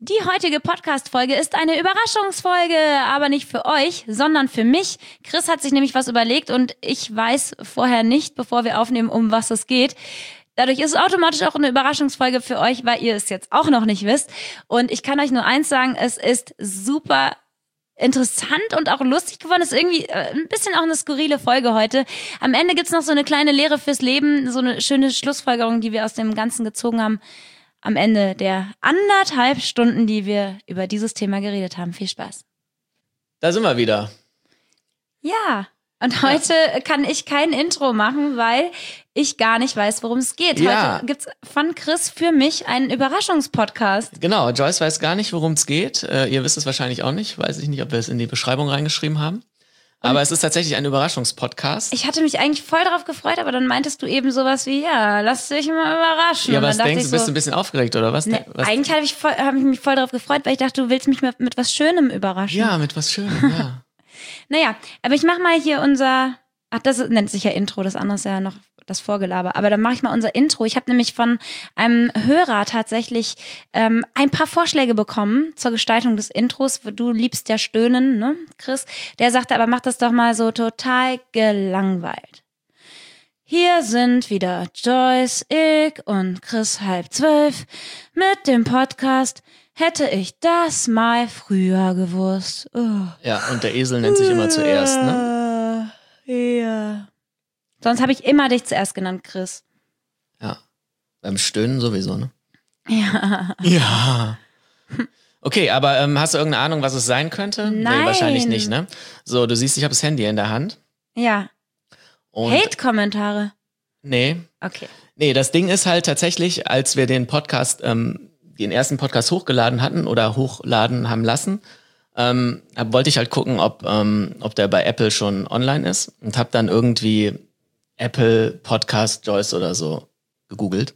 Die heutige Podcast-Folge ist eine Überraschungsfolge, aber nicht für euch, sondern für mich. Chris hat sich nämlich was überlegt und ich weiß vorher nicht, bevor wir aufnehmen, um was es geht. Dadurch ist es automatisch auch eine Überraschungsfolge für euch, weil ihr es jetzt auch noch nicht wisst. Und ich kann euch nur eins sagen, es ist super interessant und auch lustig geworden. Es ist irgendwie ein bisschen auch eine skurrile Folge heute. Am Ende gibt's noch so eine kleine Lehre fürs Leben, so eine schöne Schlussfolgerung, die wir aus dem Ganzen gezogen haben. Am Ende der 1,5 Stunden, die wir über dieses Thema geredet haben. Viel Spaß. Da sind wir wieder. Ja, und heute kann ich kein Intro machen, weil ich gar nicht weiß, worum es geht. Ja. Heute gibt's von Chris für mich einen Überraschungspodcast. Genau, Joyce weiß gar nicht, worum es geht. Ihr wisst es wahrscheinlich auch nicht. Weiß ich nicht, ob wir es in die Beschreibung reingeschrieben haben. Aber es ist tatsächlich ein Überraschungspodcast. Ich hatte mich eigentlich voll darauf gefreut, aber dann meintest du eben sowas wie, ja, lass dich mal überraschen. Ja, aber und was dann denkst du, ich bist du ein bisschen aufgeregt oder was? Ne, was? eigentlich habe ich mich voll darauf gefreut, weil ich dachte, du willst mich mit was Schönem überraschen. Ja, mit was Schönem, ja. Naja, aber ich mach mal hier das nennt sich ja Intro, das andere ist ja noch das Vorgelaber. Aber dann mache ich mal unser Intro. Ich habe nämlich von einem Hörer tatsächlich ein paar Vorschläge bekommen zur Gestaltung des Intros. Du liebst ja Stöhnen, ne, Chris? Der sagte, aber mach das doch mal so total gelangweilt. Hier sind wieder Joyce, ich und Chris 11:30 mit dem Podcast Hätte ich das mal früher gewusst. Oh. Ja, und der Esel nennt sich immer zuerst, ne? Ja. Sonst habe ich immer dich zuerst genannt, Chris. Ja, beim Stöhnen sowieso, ne? Ja. Ja. Okay, aber hast du irgendeine Ahnung, was es sein könnte? Nein. Nee, wahrscheinlich nicht, ne? So, du siehst, ich habe das Handy in der Hand. Ja. Und Hate-Kommentare. Nee. Okay. Nee, das Ding ist halt tatsächlich, als wir den Podcast, den ersten Podcast hochgeladen hatten oder hochladen haben lassen, wollte ich halt gucken, ob der bei Apple schon online ist und habe dann irgendwie Apple Podcast Joyce oder so gegoogelt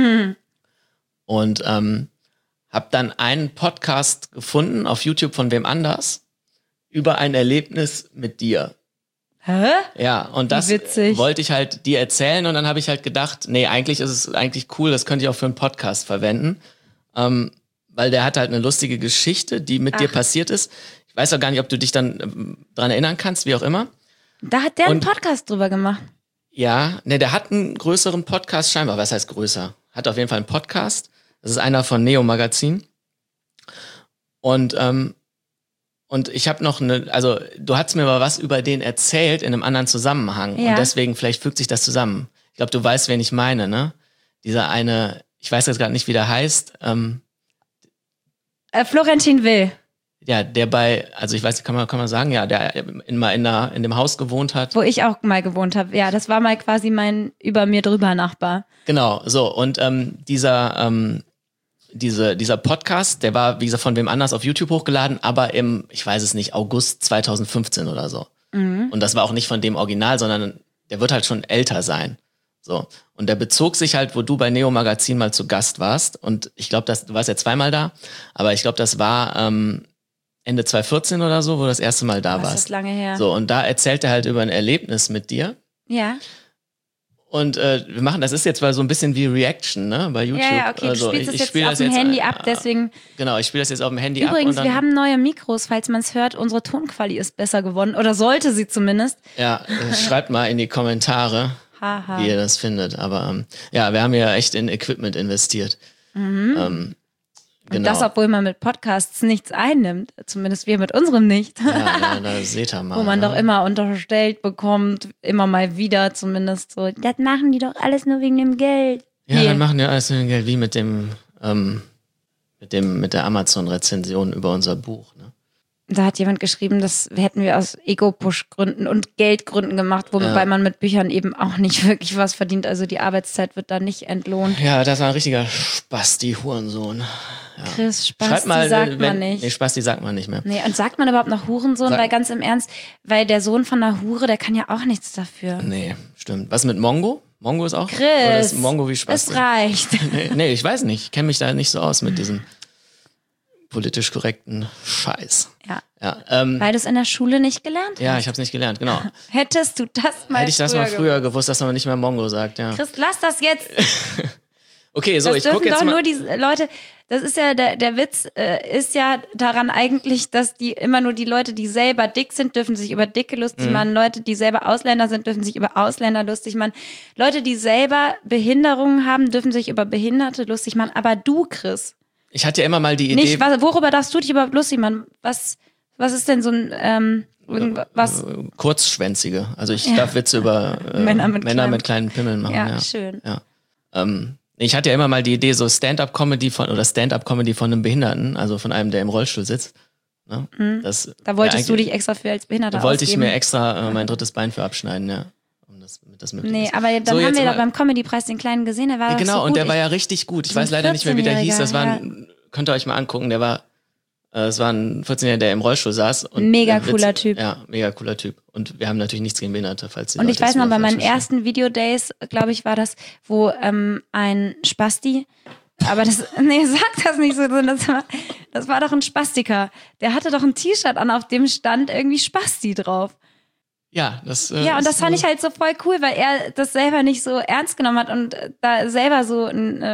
und habe dann einen Podcast gefunden auf YouTube von wem anders über ein Erlebnis mit dir. Hä? Ja, und das witzig. wollte ich halt dir erzählen und dann habe ich halt gedacht, nee, eigentlich ist es eigentlich cool, das könnte ich auch für einen Podcast verwenden, weil der hat halt eine lustige Geschichte, die mit dir passiert ist. Ich weiß auch gar nicht, ob du dich dann dran erinnern kannst, wie auch immer. Da hat der einen Podcast drüber gemacht. Ja, ne, der hat einen größeren Podcast scheinbar. Was heißt größer? Hat auf jeden Fall einen Podcast. Das ist einer von Neo Magazin. Und ich habe noch also du hast mir mal was über den erzählt in einem anderen Zusammenhang. Ja. Und deswegen, vielleicht fügt sich das zusammen. Ich glaube, du weißt, wen ich meine, ne? Dieser eine, ich weiß jetzt gerade nicht, wie der heißt. Florentin Will. Ja, der also ich weiß nicht, kann man sagen, ja, der in dem Haus gewohnt hat. Wo ich auch mal gewohnt habe. Ja, das war mal quasi mein über mir drüber Nachbar. Genau, so. Und dieser Podcast, der war, wie gesagt, von wem anders auf YouTube hochgeladen, aber ich weiß es nicht, August 2015 oder so. Mhm. Und das war auch nicht von dem Original, sondern der wird halt schon älter sein. So. Und der bezog sich halt, wo du bei Neo Magazin mal zu Gast warst. Und ich glaube, du warst ja zweimal da, aber ich glaube, das war Ende 2014 oder so, wo du das erste Mal da warst. Das ist lange her. So, und da erzählt er halt über ein Erlebnis mit dir. Ja. Und wir machen, das ist jetzt mal so ein bisschen wie Reaction, ne, bei YouTube. Ja, okay, also, du spielst das jetzt auf dem Handy ab, deswegen. Genau, ich spiele das jetzt auf dem Handy Übrigens, ab. wir haben neue Mikros, falls man es hört, unsere Tonqualität ist besser geworden, oder sollte sie zumindest. Ja, schreibt mal in die Kommentare, wie ihr das findet. Aber ja, wir haben ja echt in Equipment investiert. Mhm. Genau. Und das, obwohl man mit Podcasts nichts einnimmt. Zumindest wir mit unserem nicht. Ja, da seht ihr mal. Wo man doch immer unterstellt bekommt, immer mal wieder zumindest so, das machen die doch alles nur wegen dem Geld. Ja, dann machen die alles nur Geld, wie mit der Amazon-Rezension über unser Buch, ne? Da hat jemand geschrieben, das hätten wir aus Ego-Push-Gründen und Geldgründen gemacht, wobei man mit Büchern eben auch nicht wirklich was verdient. Also die Arbeitszeit wird da nicht entlohnt. Ja, das war ein richtiger Spasti-Hurensohn. Ja. Chris, Spasti sagt man nicht. Nee, Spasti sagt man nicht mehr. Nee, und sagt man überhaupt noch Hurensohn? Weil ganz im Ernst, weil der Sohn von einer Hure, der kann ja auch nichts dafür. Nee, stimmt. Was mit Mongo? Mongo ist auch? Chris, oder ist Mongo wie Spasti? es reicht. Nee, ich weiß nicht. Ich kenne mich da nicht so aus mit diesem politisch korrekten Scheiß. Ja. Weil du es in der Schule nicht gelernt hast? Ja, ich habe es nicht gelernt, genau. Hättest du das mal Hätte ich das mal früher gewusst, dass man nicht mehr Mongo sagt, ja. Chris, lass das jetzt. Okay, so, das ich gucke dürfen jetzt doch mal. nur die Leute, das ist ja, der Witz ist ja daran eigentlich, dass die immer nur die Leute, die selber dick sind, dürfen sich über Dicke lustig machen. Leute, die selber Ausländer sind, dürfen sich über Ausländer lustig machen. Leute, die selber Behinderungen haben, dürfen sich über Behinderte lustig machen. Aber du, Chris, Ich hatte ja immer mal die Idee. nicht, worüber darfst du dich überhaupt lustig machen? Was ist denn so ein, was? Kurzschwänzige. Also ich darf Witze über Männer mit kleinen Pimmeln machen. Ja, schön. Ja. Ich hatte ja immer mal die Idee, so Stand-up-Comedy von einem Behinderten, also von einem, der im Rollstuhl sitzt. Ne? Da wolltest du dich extra für als Behinderter Da wollte ich ausgeben. mir extra mein drittes Bein für abschneiden, ja. Um das möglich Nee, ist. aber dann So, haben jetzt wir mal- doch beim Comedy-Preis den Kleinen gesehen, der war doch Genau, so und gut. der war ja richtig gut. Ich So ein weiß leider nicht mehr, wie der hieß. Das war 14-Jähriger, könnt ihr euch mal angucken, es war ein 14-Jähriger, der im Rollstuhl saß. Und Mega cooler Typ. Ja, mega cooler Typ. Und wir haben natürlich nichts gegen Behinderte, falls die Und ich Leute weiß das noch, wieder bei meinen falsch verstehen. ersten Videodays, glaube ich, war das, wo ein Spasti, aber nee, sag das nicht so, das war doch ein Spastiker. Der hatte doch ein T-Shirt an, auf dem stand irgendwie Spasti drauf. Ja, das Ja, und das ist fand so- ich halt so voll cool, weil er das selber nicht so ernst genommen hat und da selber so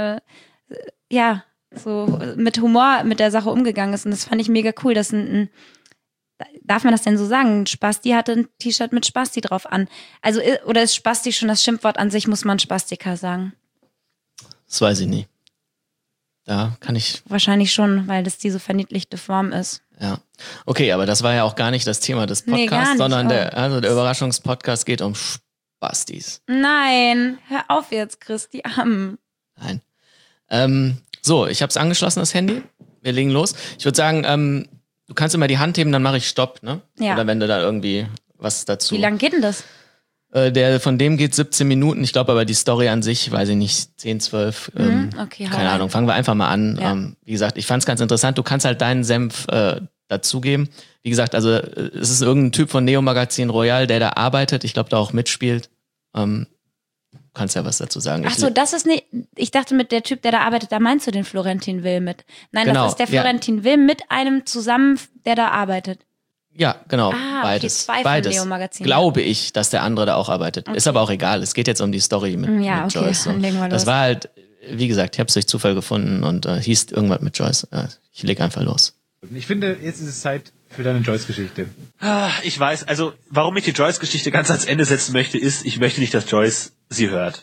so mit Humor mit der Sache umgegangen ist. Und das fand ich mega cool, dass darf man das denn so sagen? Ein Spasti hatte ein T-Shirt mit Spasti drauf an. Also, oder ist Spasti schon das Schimpfwort an sich, muss man Spastiker sagen? Das weiß ich nicht. Da kann ich, Wahrscheinlich schon, weil das diese verniedlichte Form ist. ja. Okay, aber das war ja auch gar nicht das Thema des Nee, gar Podcasts, nicht. sondern Oh. der Überraschungspodcast geht um Spastis. Nein, hör auf jetzt, Chris, die Armen. Nein. So, ich habe es angeschlossen, das Handy. Wir legen los. Ich würde sagen, du kannst immer die Hand heben, dann mache ich Stopp, ne? Ja. Oder wenn du da irgendwie was dazu. Wie lang geht denn das? Von dem geht 17 Minuten. Ich glaube aber die Story an sich, weiß ich nicht, 10, 12. Okay, hau keine rein. Ahnung, fangen wir einfach mal an. Ja. Wie gesagt, ich fand es ganz interessant. Du kannst halt deinen Senf dazugeben. Wie gesagt, also es ist irgendein Typ von Neo Magazin Royal, der da arbeitet. Ich glaube, da auch mitspielt. Kannst ja was dazu sagen. Ach so, das ist nicht, ich dachte mit der Typ, der da arbeitet, da meinst du den Florentin Will mit. Nein, Genau, das ist der ja. Florentin Will mit einem zusammen, der da arbeitet. Ja, genau. Ah, okay, beides. zwei von Beides. Neo Magazin. Glaube ich, dass der andere da auch arbeitet. Ist aber auch egal. Es geht jetzt um die Story mit Ja, okay, Joyce. So. dann legen wir Das los. war halt, wie gesagt, ich habe es durch Zufall gefunden und hieß irgendwas mit Joyce. Ich leg einfach los. Ich finde, jetzt ist es Zeit für deine Joyce-Geschichte. Ich weiß, also warum ich die Joyce-Geschichte ganz ans Ende setzen möchte, ist, ich möchte nicht, dass Joyce sie hört.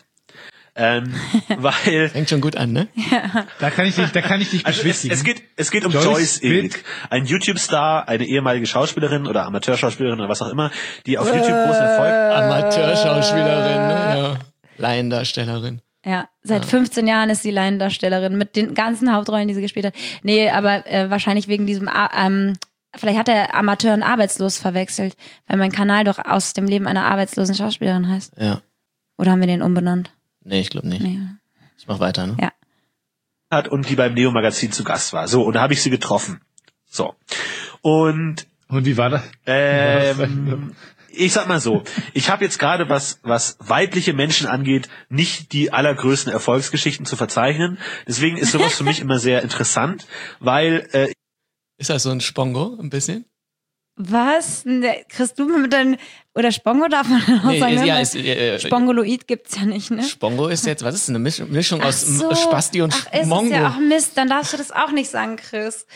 Weil Fängt schon gut an, ne? Da kann ich dich also beschwichtigen. es geht um Joyce Joyce Ilk, Ilk. ein YouTube-Star, eine ehemalige Schauspielerin oder Amateurschauspielerin oder was auch immer, die auf YouTube großen Erfolg. Amateurschauspielerin, ne? Ja. Laiendarstellerin. Ja, seit 15 Jahren ist sie Laiendarstellerin mit den ganzen Hauptrollen, die sie gespielt hat. Nee, aber wahrscheinlich wegen diesem, vielleicht hat er Amateur und Arbeitslos verwechselt, weil mein Kanal doch aus dem Leben einer arbeitslosen Schauspielerin heißt. Ja. Oder haben wir den umbenannt? Nee, ich glaube nicht. Nee. Ich mach weiter, ne? Ja. hat und die beim Neo-Magazin zu Gast war. So, und da habe ich sie getroffen. So. Und wie war das? ich sag mal so, ich habe jetzt gerade, was weibliche Menschen angeht, nicht die allergrößten Erfolgsgeschichten zu verzeichnen. Deswegen ist sowas für mich immer sehr interessant, weil Ist das so ein Spongo, ein bisschen? Was? Ne, Kriegst du mit deinen, oder Spongo darf man dann auch Nee, sagen, ja, ne? Spongoloid gibt's ja nicht, ne? Spongo ist jetzt, was ist denn eine Mischung Ach aus so. Spasti und Ach, ist Mongo? es ja auch Mist, dann darfst du das auch nicht sagen, Chris.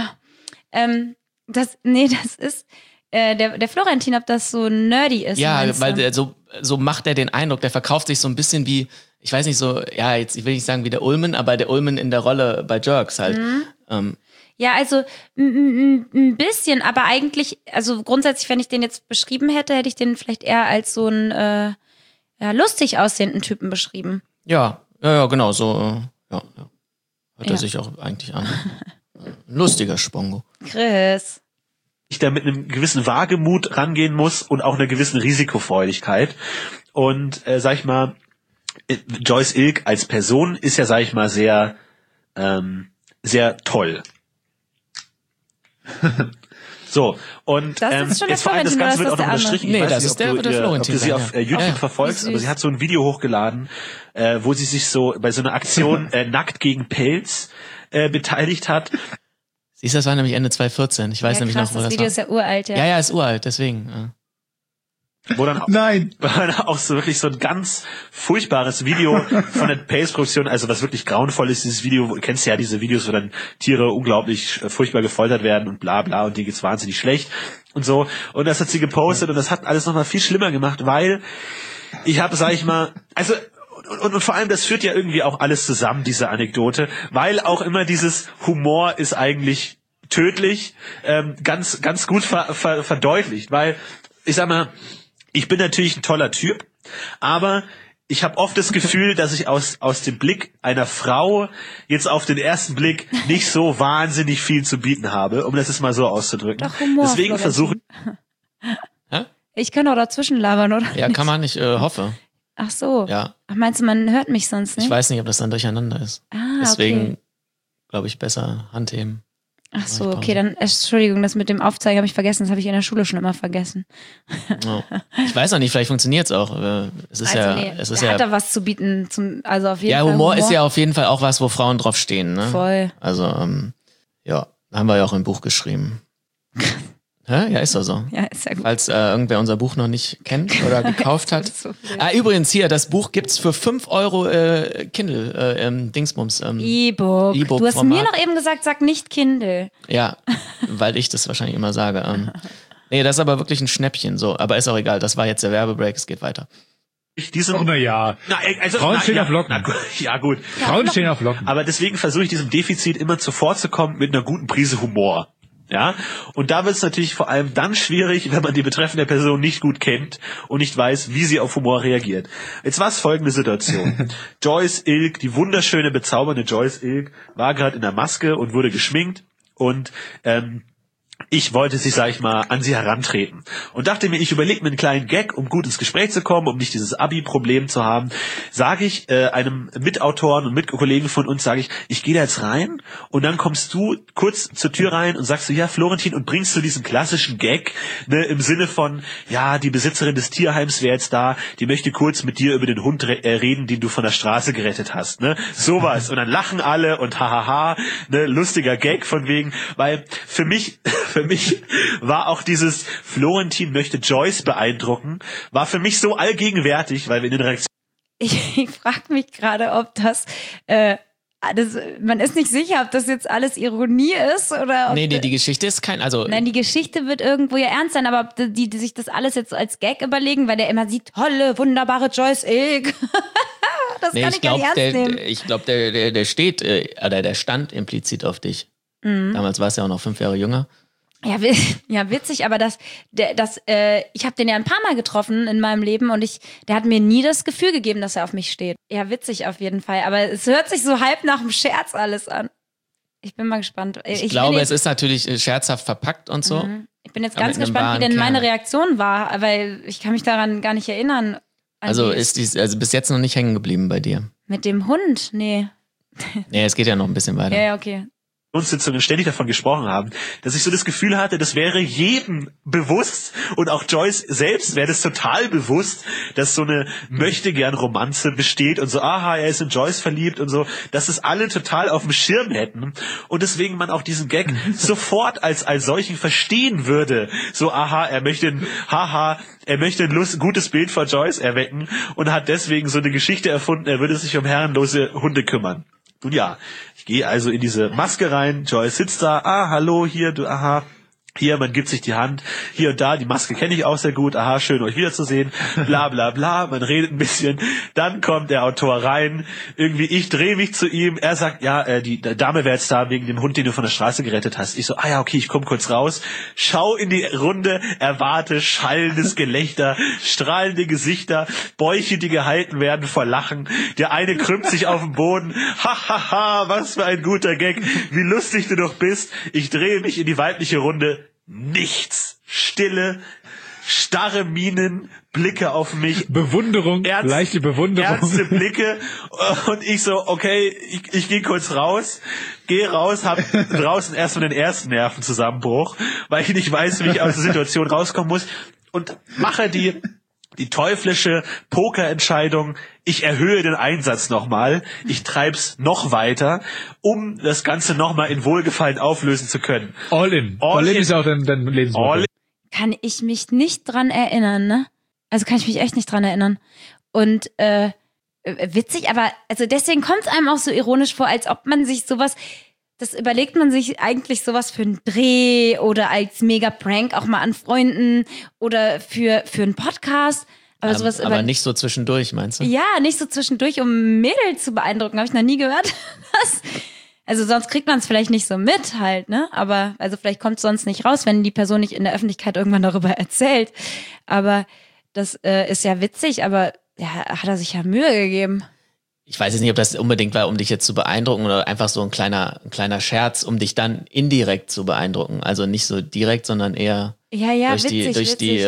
Das ist der Florentin, ob das so nerdy ist. Ja, meinst weil du? der, so macht er den Eindruck, der verkauft sich so ein bisschen wie, ich weiß nicht so, ja, jetzt ich will nicht sagen wie der Ullman, aber der Ullman in der Rolle bei Jerks halt. Ja, also ein bisschen, aber eigentlich, also grundsätzlich, wenn ich den jetzt beschrieben hätte, hätte ich den vielleicht eher als so einen lustig aussehenden Typen beschrieben. Ja, genau, so, ja. Hört er sich auch eigentlich an. Ein lustiger Spongo. Chris. ich da mit einem gewissen Wagemut rangehen muss und auch einer gewissen Risikofreudigkeit. Und sag ich mal, Joyce Ilk als Person ist ja, sag ich mal, sehr toll. So, und Das ist schon der jetzt vor allem das Florentin, Ganze oder wird ist auch noch das der unterstrichen. andere? Ich Nee, weiß das nicht, ist der ob du Florentin, sie ja. auf YouTube Ja. verfolgst, Wie aber süß. sie hat so ein Video hochgeladen, wo sie sich so bei so einer Aktion Nackt gegen Pelz beteiligt hat. Siehst du, das war nämlich Ende 2014. Ich weiß Ja, nämlich krass, noch, wo das das Video war. ist ja uralt, ja. Ja, ist uralt, deswegen. wo dann Nein. auch so wirklich so ein ganz furchtbares Video von der Pace-Produktion, also was wirklich grauenvoll ist, dieses Video, du kennst ja diese Videos, wo dann Tiere unglaublich furchtbar gefoltert werden und bla bla und denen geht's wahnsinnig schlecht und so. Und das hat sie gepostet und das hat alles nochmal viel schlimmer gemacht, weil ich habe, sag ich mal, also und vor allem, das führt ja irgendwie auch alles zusammen, diese Anekdote, weil auch immer dieses Humor ist eigentlich tödlich, ganz gut verdeutlicht, weil, ich sag mal, ich bin natürlich ein toller Typ, aber ich habe oft das Gefühl, dass ich aus dem Blick einer Frau jetzt auf den ersten Blick nicht so wahnsinnig viel zu bieten habe, um das jetzt mal so auszudrücken. Doch, Humor, deswegen versuche ich kann auch dazwischen labern, oder? Ja, kann man, ich hoffe. Ach so. Ja. Ach, meinst du, man hört mich sonst nicht? Ich weiß nicht, ob das dann durcheinander ist. Ah, Deswegen, okay. glaube ich, besser handheben. Ach so, okay, dann, Entschuldigung, das mit dem Aufzeigen habe ich vergessen, das habe ich in der Schule schon immer vergessen. Oh. Ich weiß noch nicht, vielleicht funktioniert es auch. Es ist hat da was zu bieten, also auf jeden Fall. Ja, Humor ist ja auf jeden Fall auch was, wo Frauen drauf stehen, ne? Voll. Also, ja, haben wir ja auch im Buch geschrieben. Hä? Ja, ist doch so. Ja, ist ja gut. Falls irgendwer unser Buch noch nicht kennt oder gekauft hat. So Übrigens hier, das Buch gibt's für 5 Euro Kindle, Dingsbums. E-Book. E-Book Du hast Format. mir noch eben gesagt, sag nicht Kindle. Ja, weil ich das wahrscheinlich immer sage. Nee, das ist aber wirklich ein Schnäppchen, so. Aber ist auch egal, das war jetzt der Werbebreak, es geht weiter. Ach, na ja. Frauen stehen auf Locken. Ja, gut. Frauen stehen auf Locken. Aber deswegen versuche ich diesem Defizit immer zuvorzukommen mit einer guten Prise Humor. Ja, und da wird es natürlich vor allem dann schwierig, wenn man die betreffende Person nicht gut kennt und nicht weiß, wie sie auf Humor reagiert. Jetzt war es folgende Situation. Joyce Ilk, die wunderschöne, bezaubernde Joyce Ilk, war gerade in der Maske und wurde geschminkt und ich wollte sie, sag ich mal, an sie herantreten und dachte mir, ich überlege mir einen kleinen Gag, um gut ins Gespräch zu kommen, um nicht dieses Abi-Problem zu haben, sage ich einem Mitautoren und Mitkollegen von uns, sage ich gehe da jetzt rein und dann kommst du kurz zur Tür rein und sagst du, ja, Florentin, und bringst du diesen klassischen Gag, ne, im Sinne von, ja, die Besitzerin des Tierheims wäre jetzt da, die möchte kurz mit dir über den Hund reden, den du von der Straße gerettet hast, ne, sowas. Und dann lachen alle und hahaha, ne, lustiger Gag von wegen, weil für mich war auch dieses Florentin möchte Joyce beeindrucken, war für mich so allgegenwärtig, weil wir in den Reaktionen... Ich frage mich gerade, ob man ist nicht sicher, ob das jetzt alles Ironie ist oder ob Nee, die Geschichte ist Nein, die Geschichte wird irgendwo ja ernst sein, aber ob die sich das alles jetzt so als Gag überlegen, weil der immer sieht, tolle, wunderbare Joyce Ilk. Das kann ich gar nicht ernst nehmen. Ich glaube, der stand implizit auf dich. Mhm. Damals war es ja auch noch 5 Jahre jünger. Ja, witzig, aber ich habe den ja ein paar Mal getroffen in meinem Leben und der hat mir nie das Gefühl gegeben, dass er auf mich steht. Ja, witzig auf jeden Fall, aber es hört sich so halb nach einem Scherz alles an. Ich bin mal gespannt. Ich glaube, es ist natürlich scherzhaft verpackt und so. Ich bin jetzt ganz gespannt, wie denn meine Reaktion war, weil ich kann mich daran gar nicht erinnern. Also bis jetzt noch nicht hängen geblieben bei dir. Mit dem Hund? Nee. Nee, es geht ja noch ein bisschen weiter. Ja, okay. Sitzungen ständig davon gesprochen haben, dass ich so das Gefühl hatte, das wäre jedem bewusst und auch Joyce selbst wäre das total bewusst, dass so eine Möchtegern-Romanze besteht und so, aha, er ist in Joyce verliebt und so, dass es alle total auf dem Schirm hätten und deswegen man auch diesen Gag sofort als solchen verstehen würde. So, aha, er möchte ein gutes Bild von Joyce erwecken und hat deswegen so eine Geschichte erfunden, er würde sich um herrenlose Hunde kümmern. Nun ja, ich gehe also in diese Maske rein, Joyce sitzt da, hallo, hier, du, aha, hier, man gibt sich die Hand, hier und da, die Maske kenne ich auch sehr gut, aha, schön euch wiederzusehen, bla bla bla, man redet ein bisschen, dann kommt der Autor rein, irgendwie, ich drehe mich zu ihm, er sagt, ja, die Dame wäre jetzt da wegen dem Hund, den du von der Straße gerettet hast. Ich so, ja, okay, ich komme kurz raus, schau in die Runde, erwarte schallendes Gelächter, strahlende Gesichter, Bäuche, die gehalten werden vor Lachen, der eine krümmt sich auf den Boden, hahaha, was für ein guter Gag, wie lustig du doch bist, ich drehe mich in die weibliche Runde, nichts. Stille, starre Mienen, Blicke auf mich. Bewunderung, leichte Bewunderung. Ernste Blicke. Und ich so, okay, ich gehe kurz raus, hab draußen erstmal den ersten Nervenzusammenbruch, weil ich nicht weiß, wie ich aus der Situation rauskommen muss. Und mache die teuflische Pokerentscheidung, ich erhöhe den Einsatz nochmal, ich treib's noch weiter, um das Ganze nochmal in Wohlgefallen auflösen zu können. All in. All in ist auch dein Lebensmotto. Kann ich mich nicht dran erinnern, ne? Also kann ich mich echt nicht dran erinnern. Und witzig, aber also deswegen kommt es einem auch so ironisch vor, als ob man sich sowas, das überlegt man sich eigentlich sowas für einen Dreh oder als Mega-Prank auch mal an Freunden oder für einen Podcast. Aber nicht so zwischendurch, meinst du? Ja, nicht so zwischendurch, um Mädels zu beeindrucken. Habe ich noch nie gehört. Also sonst kriegt man es vielleicht nicht so mit halt, ne? Aber also vielleicht kommt es sonst nicht raus, wenn die Person nicht in der Öffentlichkeit irgendwann darüber erzählt. Aber das ist ja witzig, aber ja, hat er sich ja Mühe gegeben. Ich weiß jetzt nicht, ob das unbedingt war, um dich jetzt zu beeindrucken oder einfach so ein kleiner Scherz, um dich dann indirekt zu beeindrucken. Also nicht so direkt, sondern eher durch witzig. die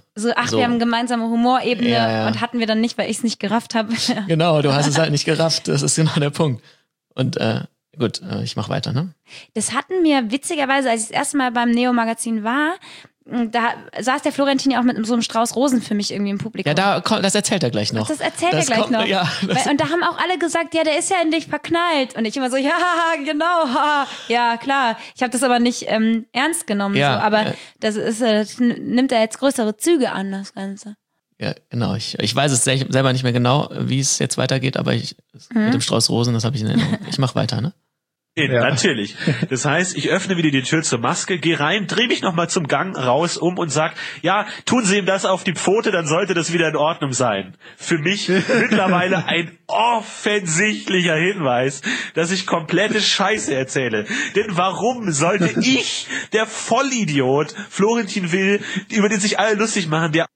wir haben gemeinsame Humorebene und hatten wir dann nicht, weil ich es nicht gerafft habe. Genau, du hast es halt nicht gerafft. Das ist genau der Punkt. Und gut, ich mach weiter, ne? Das hatten mir witzigerweise, als ich das erste Mal beim Neo-Magazin war, da saß der Florentin ja auch mit so einem Strauß Rosen für mich irgendwie im Publikum. Ja, das erzählt er gleich noch. Ach, das erzählt er gleich noch. Ja, und da haben auch alle gesagt, ja, der ist ja in dich verknallt. Und ich immer so, ja, genau, ja, klar. Ich habe das aber nicht ernst genommen. Ja, so. Aber das nimmt er jetzt größere Züge an, das Ganze. Ja, genau. Ich weiß es selber nicht mehr genau, wie es jetzt weitergeht, aber mit dem Strauß Rosen, das habe ich in Erinnerung. Ich mach weiter, ne? Ja. Natürlich. Das heißt, ich öffne wieder die Tür zur Maske, gehe rein, drehe mich nochmal zum Gang raus und sag, ja, tun Sie ihm das auf die Pfote, dann sollte das wieder in Ordnung sein. Für mich mittlerweile ein offensichtlicher Hinweis, dass ich komplette Scheiße erzähle. Denn warum sollte ich, der Vollidiot, Florentin Will, über den sich alle lustig machen, der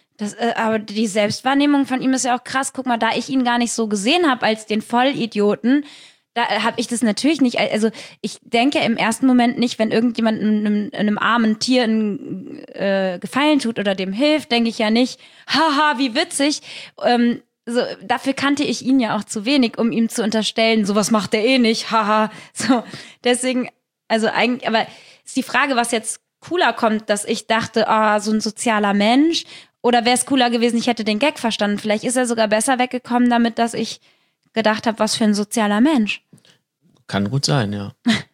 aber die Selbstwahrnehmung von ihm ist ja auch krass. Guck mal, da ich ihn gar nicht so gesehen habe als den Vollidioten, da habe ich das natürlich nicht, also ich denke im ersten Moment nicht, wenn irgendjemand einem armen Tier einen Gefallen tut oder dem hilft, denke ich ja nicht, haha, wie witzig. So, dafür kannte ich ihn ja auch zu wenig, um ihm zu unterstellen, sowas macht er eh nicht, haha. So, deswegen, also eigentlich, aber ist die Frage, was jetzt cooler kommt, dass ich dachte, so ein sozialer Mensch, oder wäre es cooler gewesen, ich hätte den Gag verstanden. Vielleicht ist er sogar besser weggekommen damit, dass ich gedacht habe, was für ein sozialer Mensch. Kann gut sein, ja.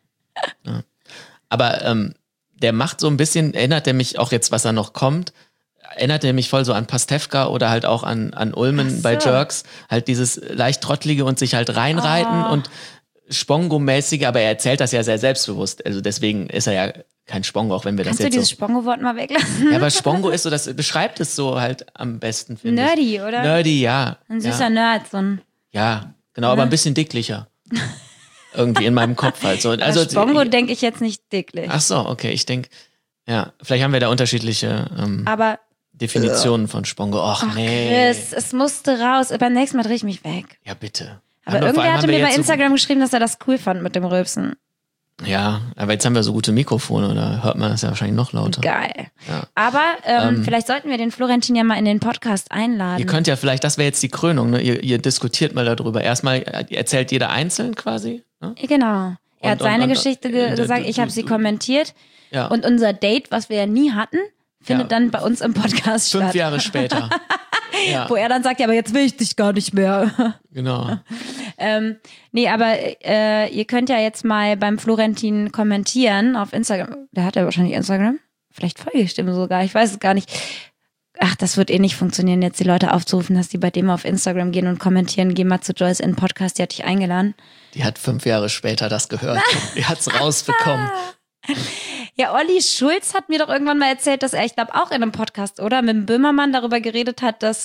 Ja. Aber der macht so ein bisschen, erinnert er mich auch jetzt, was er noch kommt, erinnert er mich voll so an Pastewka oder halt auch an Ullman bei Jerks. Halt dieses leicht Trottlige und sich halt reinreiten und Spongo-mäßige, aber er erzählt das ja sehr selbstbewusst. Also deswegen ist er ja kein Spongo, auch wenn wir Kannst das jetzt du dieses Spongo-Wort mal weglassen? Ja, aber Spongo ist so, das beschreibt es so halt am besten, finde ich. Nerdy, oder? Nerdy, ja. Ein süßer Nerd, so ein... Ja, genau, aber ein bisschen dicklicher. Irgendwie in meinem Kopf halt so. Also Spongo denke ich jetzt nicht dicklich. Ach so, okay, ich denke, ja, vielleicht haben wir da unterschiedliche Definitionen von Spongo. Ach nee. Chris, es musste raus. Beim nächsten Mal drehe ich mich weg. Ja, bitte. Aber irgendwer hatte mir bei Instagram geschrieben, dass er das cool fand mit dem Rülpsen. Ja, aber jetzt haben wir so gute Mikrofone, da hört man das ja wahrscheinlich noch lauter. Geil. Ja. Aber vielleicht sollten wir den Florentin ja mal in den Podcast einladen. Ihr könnt ja vielleicht, das wäre jetzt die Krönung, ne? Ihr diskutiert mal darüber. Erstmal erzählt jeder einzeln quasi. Ne? Genau. Er hat seine Geschichte gesagt, ich habe sie kommentiert. Ja. Und unser Date, was wir ja nie hatten, findet dann bei uns im Podcast statt. 5 Jahre später. Ja. Wo er dann sagt, ja, aber jetzt will ich dich gar nicht mehr. Genau. Nee, aber ihr könnt ja jetzt mal beim Florentin kommentieren auf Instagram. Der hat ja wahrscheinlich Instagram. Vielleicht folge ich dem sogar, ich weiß es gar nicht. Ach, das wird eh nicht funktionieren, jetzt die Leute aufzurufen, dass die bei dem auf Instagram gehen und kommentieren. Geh mal zu Joyce in den Podcast, die hat dich eingeladen. Die hat 5 Jahre später das gehört. Die hat's rausbekommen. Ja, Olli Schulz hat mir doch irgendwann mal erzählt, dass er, ich glaube auch in einem Podcast, oder? Mit dem Böhmermann darüber geredet hat, dass,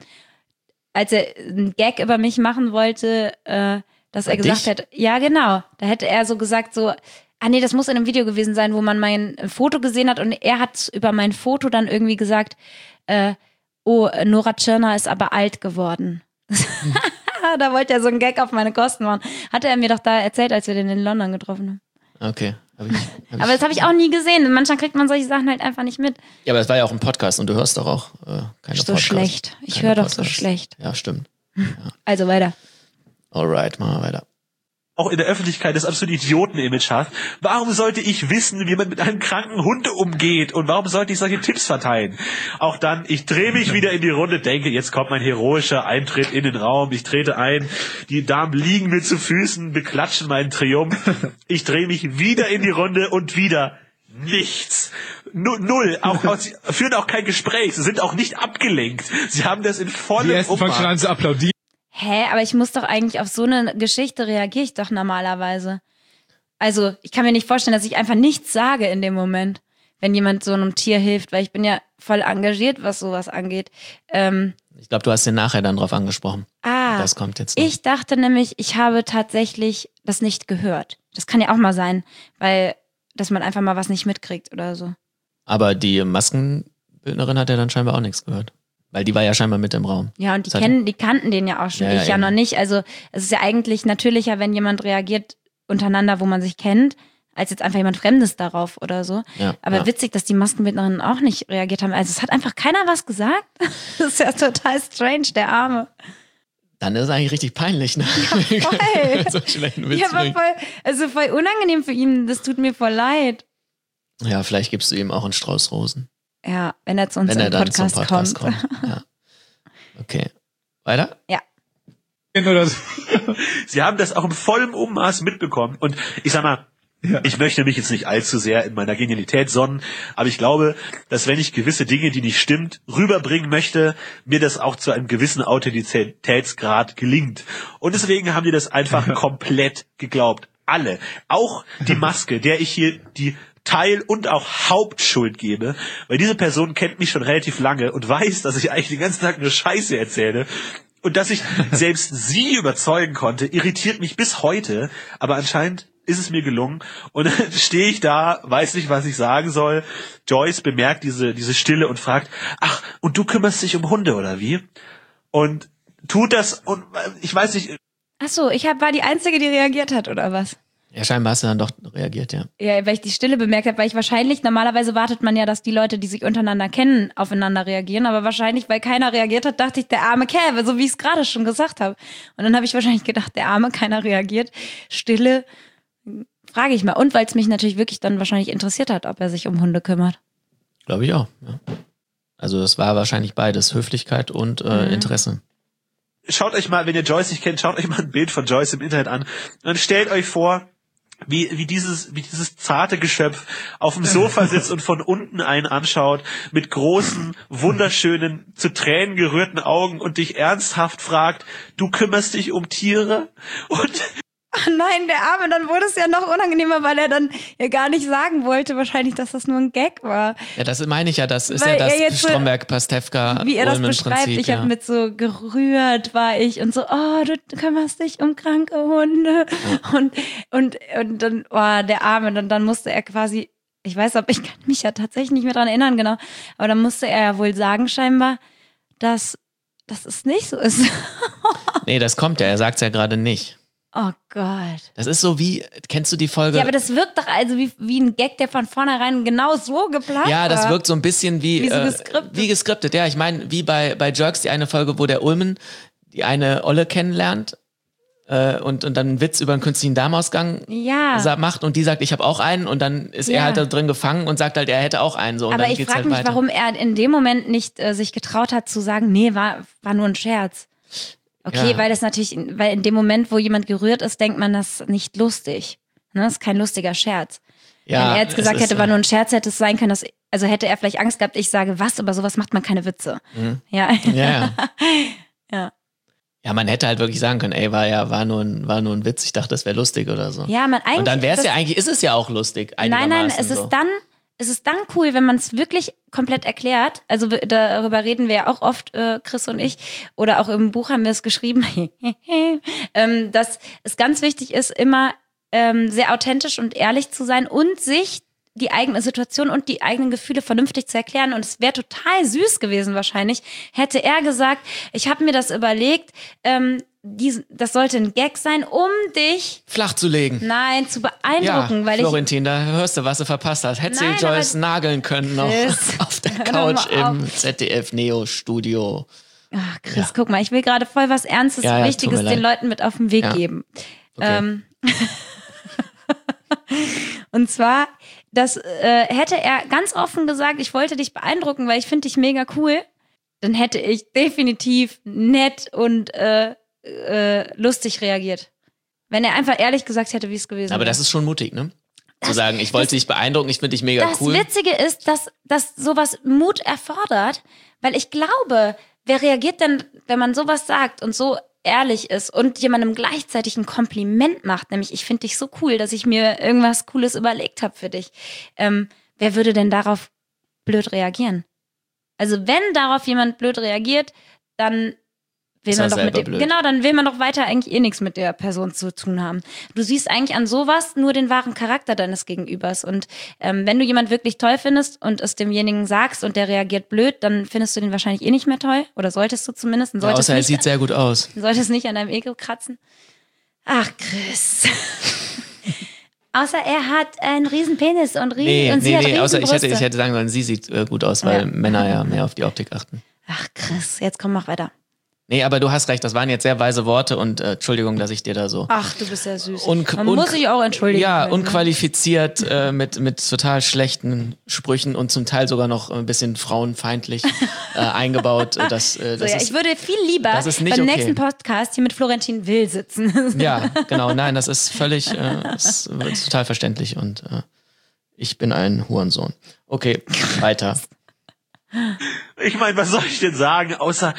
als er einen Gag über mich machen wollte, dass er gesagt hat, ja genau, da hätte er so gesagt, so, nee, das muss in einem Video gewesen sein, wo man mein Foto gesehen hat und er hat über mein Foto dann irgendwie gesagt, Nora Tschirner ist aber alt geworden. Da wollte er so einen Gag auf meine Kosten machen. Hatte er mir doch da erzählt, als wir den in London getroffen haben. Okay. Aber das habe ich auch nie gesehen. Manchmal kriegt man solche Sachen halt einfach nicht mit. Ja, aber das war ja auch ein Podcast und du hörst doch auch keine Podcasts. So schlecht. Ich höre doch so schlecht. Ja, stimmt. Ja. Also weiter. Alright, machen wir weiter. Auch in der Öffentlichkeit das absolute Idioten-Image hat. Warum sollte ich wissen, wie man mit einem kranken Hund umgeht? Und warum sollte ich solche Tipps verteilen? Auch dann, ich drehe mich wieder in die Runde, denke, jetzt kommt mein heroischer Eintritt in den Raum. Ich trete ein, die Damen liegen mir zu Füßen, beklatschen meinen Triumph. Ich drehe mich wieder in die Runde und wieder nichts. Null. Sie führen auch kein Gespräch. Sie sind auch nicht abgelenkt. Sie haben das in vollem Die ersten fangen schon an zu applaudieren. Hä, aber ich muss doch eigentlich auf so eine Geschichte reagiere ich doch normalerweise. Also, ich kann mir nicht vorstellen, dass ich einfach nichts sage in dem Moment, wenn jemand so einem Tier hilft, weil ich bin ja voll engagiert, was sowas angeht. Ich glaube, du hast den nachher dann drauf angesprochen. Das kommt jetzt noch. Ich dachte nämlich, ich habe tatsächlich das nicht gehört. Das kann ja auch mal sein, weil, dass man einfach mal was nicht mitkriegt oder so. Aber die Maskenbildnerin hat ja dann scheinbar auch nichts gehört. Weil die war ja scheinbar mit im Raum. Ja, und die kannten den ja auch schon, ich ja noch nicht. Also es ist ja eigentlich natürlicher, wenn jemand reagiert untereinander, wo man sich kennt, als jetzt einfach jemand Fremdes darauf oder so. Ja, aber witzig, dass die Maskenbildnerinnen auch nicht reagiert haben. Also es hat einfach keiner was gesagt. Das ist ja total strange, der Arme. Dann ist es eigentlich richtig peinlich, ne? Ja, voll. So schlechten Witz Ja, aber voll unangenehm für ihn. Das tut mir voll leid. Ja, vielleicht gibst du ihm auch einen Strauß Rosen. Ja, wenn er zu uns im Podcast kommt. Ja. Okay. Weiter? Ja. Sie haben das auch im vollen Ummaß mitbekommen. Und ich sag mal, ich möchte mich jetzt nicht allzu sehr in meiner Genialität sonnen, aber ich glaube, dass wenn ich gewisse Dinge, die nicht stimmt, rüberbringen möchte, mir das auch zu einem gewissen Authentizitätsgrad gelingt. Und deswegen haben die das einfach komplett geglaubt. Alle. Auch die Maske, der ich hier die Teil- und auch Hauptschuld gebe, weil diese Person kennt mich schon relativ lange und weiß, dass ich eigentlich den ganzen Tag nur Scheiße erzähle. Und dass ich selbst sie überzeugen konnte, irritiert mich bis heute, aber anscheinend ist es mir gelungen. Und dann stehe ich da, weiß nicht, was ich sagen soll. Joyce bemerkt diese Stille und fragt, ach, und du kümmerst dich um Hunde, oder wie? Und tut das, und ich weiß nicht. Ach so, war die Einzige, die reagiert hat, oder was? Ja, scheinbar hast du dann doch reagiert, ja. Ja, weil ich die Stille bemerkt habe, weil ich wahrscheinlich, normalerweise wartet man ja, dass die Leute, die sich untereinander kennen, aufeinander reagieren, aber wahrscheinlich, weil keiner reagiert hat, dachte ich, der arme Kerl, so wie ich es gerade schon gesagt habe. Und dann habe ich wahrscheinlich gedacht, der arme, keiner reagiert, Stille, frage ich mal. Und weil es mich natürlich wirklich dann wahrscheinlich interessiert hat, ob er sich um Hunde kümmert. Glaube ich auch, ja. Also das war wahrscheinlich beides, Höflichkeit und Interesse. Schaut euch mal, wenn ihr Joyce nicht kennt, schaut euch mal ein Bild von Joyce im Internet an. Und dann stellt euch vor, wie dieses zarte Geschöpf auf dem Sofa sitzt und von unten einen anschaut, mit großen, wunderschönen, zu Tränen gerührten Augen und dich ernsthaft fragt, du kümmerst dich um Tiere? Und Ach nein, der Arme, dann wurde es ja noch unangenehmer, weil er dann ja gar nicht sagen wollte, wahrscheinlich, dass das nur ein Gag war. Ja, das meine ich ja, das ist Weil ja er das jetzt Stromberg-Pastewka. Wie er das beschreibt, Prinzip, ich habe mit so gerührt war ich und so, oh, du kümmerst dich um kranke Hunde. Ja. Und dann, oh, der Arme, dann musste er quasi, ich weiß, ich kann mich ja tatsächlich nicht mehr dran erinnern, genau, aber dann musste er ja wohl sagen scheinbar, dass es nicht so ist. Nee, das kommt ja, er sagt es ja gerade nicht. Oh Gott. Das ist so wie, kennst du die Folge? Ja, aber das wirkt doch also wie ein Gag, der von vornherein genau so geplant war. Ja, das wirkt so ein bisschen wie so geskriptet. Wie geskriptet. Ja, ich meine, wie bei Jerks, die eine Folge, wo der Ulmen die eine Olle kennenlernt und dann einen Witz über einen künstlichen Darmausgang macht und die sagt, ich habe auch einen und dann ist er halt da drin gefangen und sagt halt, er hätte auch einen. So, und aber dann ich frage halt mich, weiter. warum er in dem Moment nicht sich getraut hat zu sagen, nee, war nur ein Scherz. Okay, weil in dem Moment, wo jemand gerührt ist, denkt man, das ist nicht lustig. Ne? Das ist kein lustiger Scherz. Ja, wenn er jetzt gesagt hätte, war nur ein Scherz, hätte es sein können, also hätte er vielleicht Angst gehabt, ich sage, was, über sowas macht man keine Witze. Mhm. Ja. Ja. Ja, man hätte halt wirklich sagen können, ey, war nur ein Witz, ich dachte, das wäre lustig oder so. Ja, eigentlich. Und dann wäre es ja eigentlich, ist es ja auch lustig. Nein, es ist dann cool, wenn man es wirklich komplett erklärt. Also darüber reden wir ja auch oft, Chris und ich, oder auch im Buch haben wir es geschrieben, dass es ganz wichtig ist, immer sehr authentisch und ehrlich zu sein und sich die eigene Situation und die eigenen Gefühle vernünftig zu erklären. Und es wäre total süß gewesen wahrscheinlich, hätte er gesagt, ich habe mir das überlegt, das sollte ein Gag sein, um dich flach zu legen. Nein, zu beeindrucken, ja, weil Florentin, da hörst du, was du verpasst hast. Hättest du Joyce nageln können noch auf der Couch im ZDF-Neo-Studio. Ach, Chris, guck mal, ich will gerade voll was Ernstes, Wichtiges den Leuten mit auf den Weg geben. Okay. Und zwar, das hätte er ganz offen gesagt, ich wollte dich beeindrucken, weil ich finde dich mega cool, dann hätte ich definitiv nett und lustig reagiert. Wenn er einfach ehrlich gesagt hätte, wie es gewesen wäre. Aber das ist schon mutig, ne? zu sagen, ich wollte dich beeindrucken, ich finde dich mega cool. Das Witzige ist, dass sowas Mut erfordert, weil ich glaube, wer reagiert denn, wenn man sowas sagt und so ehrlich ist und jemandem gleichzeitig ein Kompliment macht, nämlich ich finde dich so cool, dass ich mir irgendwas Cooles überlegt habe für dich. Wer würde denn darauf blöd reagieren? Also wenn darauf jemand blöd reagiert, dann will man doch mit dem, genau, dann will man doch weiter eigentlich nichts mit der Person zu tun haben. Du siehst eigentlich an sowas nur den wahren Charakter deines Gegenübers. Und wenn du jemand wirklich toll findest und es demjenigen sagst und der reagiert blöd, dann findest du den wahrscheinlich nicht mehr toll. Oder solltest du zumindest. Außer er sieht sehr gut aus. Solltest nicht an deinem Ego kratzen. Ach, Chris. Außer er hat einen riesen Penis und sie hat riesen außer Brüste. ich hätte sagen sollen, sie sieht gut aus, weil Männer ja mehr auf die Optik achten. Ach, Chris, jetzt komm, mach weiter. Nee, aber du hast recht, das waren jetzt sehr weise Worte und Entschuldigung, dass ich dir da so... Ach, du bist ja süß. Man muss sich auch entschuldigen. Ja, unqualifiziert mit total schlechten Sprüchen und zum Teil sogar noch ein bisschen frauenfeindlich eingebaut. Ich würde viel lieber beim nächsten Podcast hier mit Florentin Will sitzen. Ja, genau, nein, das ist völlig ist total verständlich und ich bin ein Hurensohn. Okay, weiter. Ich meine, was soll ich denn sagen, außer,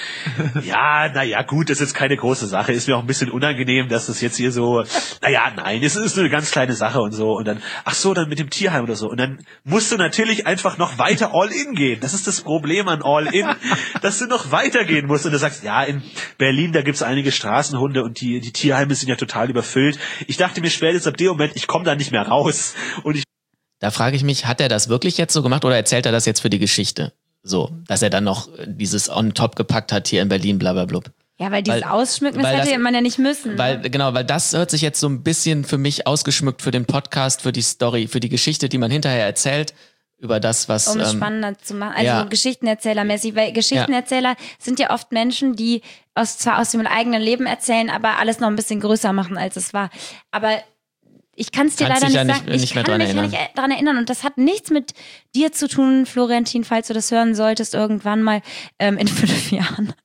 gut, das ist jetzt keine große Sache, ist mir auch ein bisschen unangenehm, dass das jetzt hier so, nein, es ist nur eine ganz kleine Sache und so und dann, dann mit dem Tierheim oder so und dann musst du natürlich einfach noch weiter All-In gehen, das ist das Problem an All-In, dass du noch weitergehen musst und du sagst, ja, in Berlin, da gibt's einige Straßenhunde und die Tierheime sind ja total überfüllt. Ich dachte mir spätestens ab dem Moment, ich komme da nicht mehr raus und da frage ich mich, hat er das wirklich jetzt so gemacht oder erzählt er das jetzt für die Geschichte? So, dass er dann noch dieses on top gepackt hat hier in Berlin, blablabla. Ja, weil dieses Ausschmücken, das hätte man ja nicht müssen. Weil das hört sich jetzt so ein bisschen für mich ausgeschmückt für den Podcast, für die Story, für die Geschichte, die man hinterher erzählt, über das, was... Um es spannender zu machen, also Geschichtenerzählermäßig, weil Geschichtenerzähler sind ja oft Menschen, die zwar aus dem eigenen Leben erzählen, aber alles noch ein bisschen größer machen, als es war. Aber... Ich kann es dir leider nicht sagen. Ich kann mich ja nicht daran erinnern. Und das hat nichts mit dir zu tun, Florentin, falls du das hören solltest, irgendwann mal in 5 Jahren.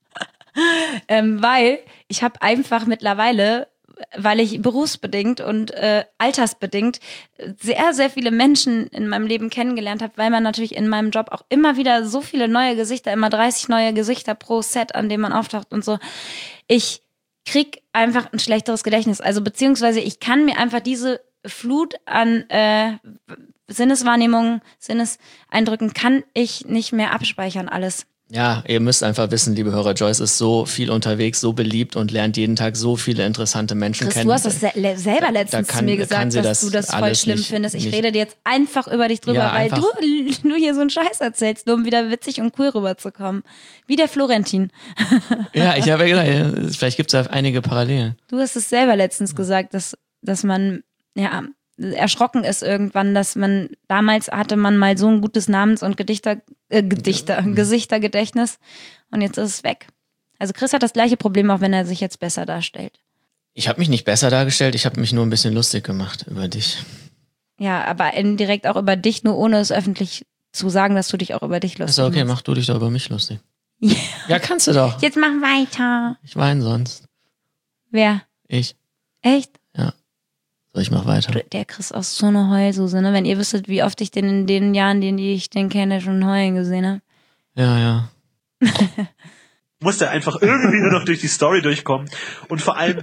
Weil ich habe einfach mittlerweile, weil ich berufsbedingt und altersbedingt sehr, sehr viele Menschen in meinem Leben kennengelernt habe, weil man natürlich in meinem Job auch immer wieder so viele neue Gesichter, immer 30 neue Gesichter pro Set, an dem man auftaucht und so. Ich krieg einfach ein schlechteres Gedächtnis. Also beziehungsweise ich kann mir einfach diese Flut an Sinneswahrnehmungen, Sinneseindrücken kann ich nicht mehr abspeichern alles. Ja, ihr müsst einfach wissen, liebe Hörer, Joyce ist so viel unterwegs, so beliebt und lernt jeden Tag so viele interessante Menschen kennen. Du hast das selber letztens zu mir gesagt, dass du das voll schlimm findest. Ich rede dir jetzt einfach über dich drüber, weil du hier so einen Scheiß erzählst, nur um wieder witzig und cool rüberzukommen. Wie der Florentin. Ja, ich habe ja gedacht, vielleicht gibt es da einige Parallelen. Du hast es selber letztens gesagt, dass man erschrocken ist irgendwann, dass man, damals hatte man mal so ein gutes Namens- und Gesichtergedächtnis und jetzt ist es weg. Also Chris hat das gleiche Problem, auch wenn er sich jetzt besser darstellt. Ich habe mich nicht besser dargestellt, ich habe mich nur ein bisschen lustig gemacht über dich. Ja, aber indirekt auch über dich, nur ohne es öffentlich zu sagen, dass du dich auch über dich lustig machst. Also okay, mach du dich doch über mich lustig. Yeah. Ja, kannst du doch. Jetzt mach weiter. Ich weine sonst. Wer? Ich. Echt? Ja. So, ich mach weiter. Der Chris auch so eine Heulsuse, ne? Wenn ihr wüsstet, wie oft ich den in den Jahren, die ich den kenne, schon heulen gesehen habe. Ja. Musste einfach irgendwie nur noch durch die Story durchkommen. Und vor allem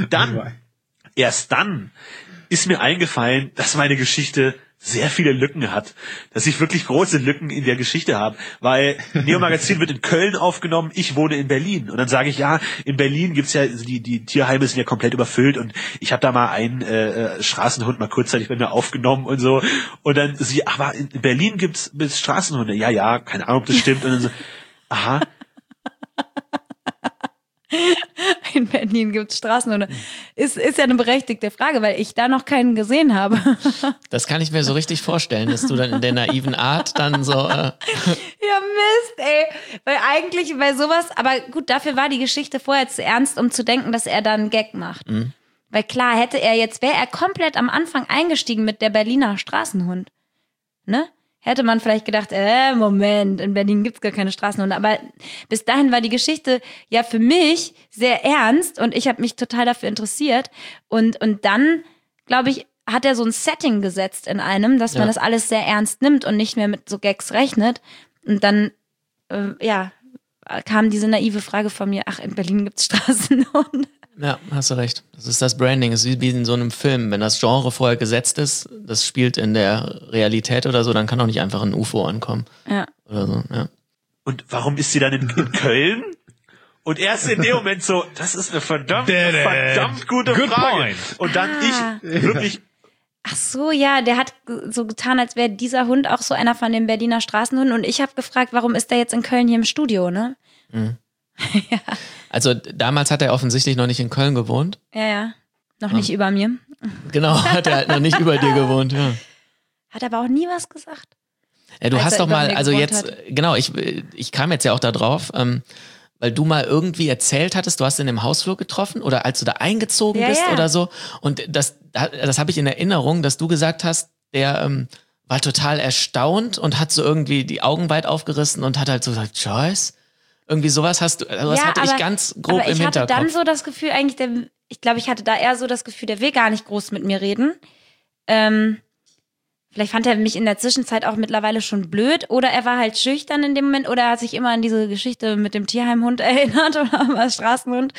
erst dann ist mir eingefallen, dass meine Geschichte sehr viele Lücken hat, dass ich wirklich große Lücken in der Geschichte habe, weil Neo Magazin wird in Köln aufgenommen, ich wohne in Berlin und dann sage ich, ja, in Berlin gibt's ja, die Tierheime sind ja komplett überfüllt und ich habe da mal einen Straßenhund mal kurzzeitig bei mir aufgenommen und so und dann aber in Berlin gibt's Straßenhunde, ja, keine Ahnung, ob das stimmt und dann so, aha. In Berlin gibt's Straßenhunde. Ist ja eine berechtigte Frage, weil ich da noch keinen gesehen habe. Das kann ich mir so richtig vorstellen, dass du dann in der naiven Art dann so... Ja, Mist, ey. Weil eigentlich bei sowas... Aber gut, dafür war die Geschichte vorher zu ernst, um zu denken, dass er da einen Gag macht. Mhm. Weil klar, wäre er komplett am Anfang eingestiegen mit der Berliner Straßenhund. Ne? Hätte man vielleicht gedacht, Moment, in Berlin gibt's gar keine Straßenhunde. Aber bis dahin war die Geschichte ja für mich sehr ernst und ich habe mich total dafür interessiert. Und dann, glaube ich, hat er so ein Setting gesetzt in einem, dass man das alles sehr ernst nimmt und nicht mehr mit so Gags rechnet. Und dann, kam diese naive Frage von mir, ach, in Berlin gibt's Straßenhunde. Ja, hast du recht. Das ist das Branding. Es ist wie in so einem Film. Wenn das Genre vorher gesetzt ist, das spielt in der Realität oder so, dann kann auch nicht einfach ein UFO ankommen. Ja. Oder so, ja. Und warum ist sie dann in Köln? Und erst in dem Moment so, das ist eine verdammt gute Good Frage. point. Und dann ich wirklich... Ach so, ja, der hat so getan, als wäre dieser Hund auch so einer von den Berliner Straßenhunden. Und ich habe gefragt, warum ist der jetzt in Köln hier im Studio, ne? Mhm. Ja. Also damals hat er offensichtlich noch nicht in Köln gewohnt. Ja. Noch nicht über mir. Genau, hat er halt noch nicht über dir gewohnt, ja. Hat aber auch nie was gesagt. Ja, du hast doch mal, also jetzt, hat. genau, ich kam jetzt ja auch da drauf, weil du mal irgendwie erzählt hattest, du hast ihn im Hausflur getroffen oder als du da eingezogen bist oder so. Und das habe ich in Erinnerung, dass du gesagt hast, der war total erstaunt und hat so irgendwie die Augen weit aufgerissen und hat halt so gesagt, Joyce? Irgendwie sowas hatte ich ganz grob im Hinterkopf. Ich hatte dann so das Gefühl eigentlich, ich glaube, ich hatte da eher so das Gefühl, der will gar nicht groß mit mir reden. Vielleicht fand er mich in der Zwischenzeit auch mittlerweile schon blöd oder er war halt schüchtern in dem Moment oder er hat sich immer an diese Geschichte mit dem Tierheimhund erinnert oder am Straßenhund.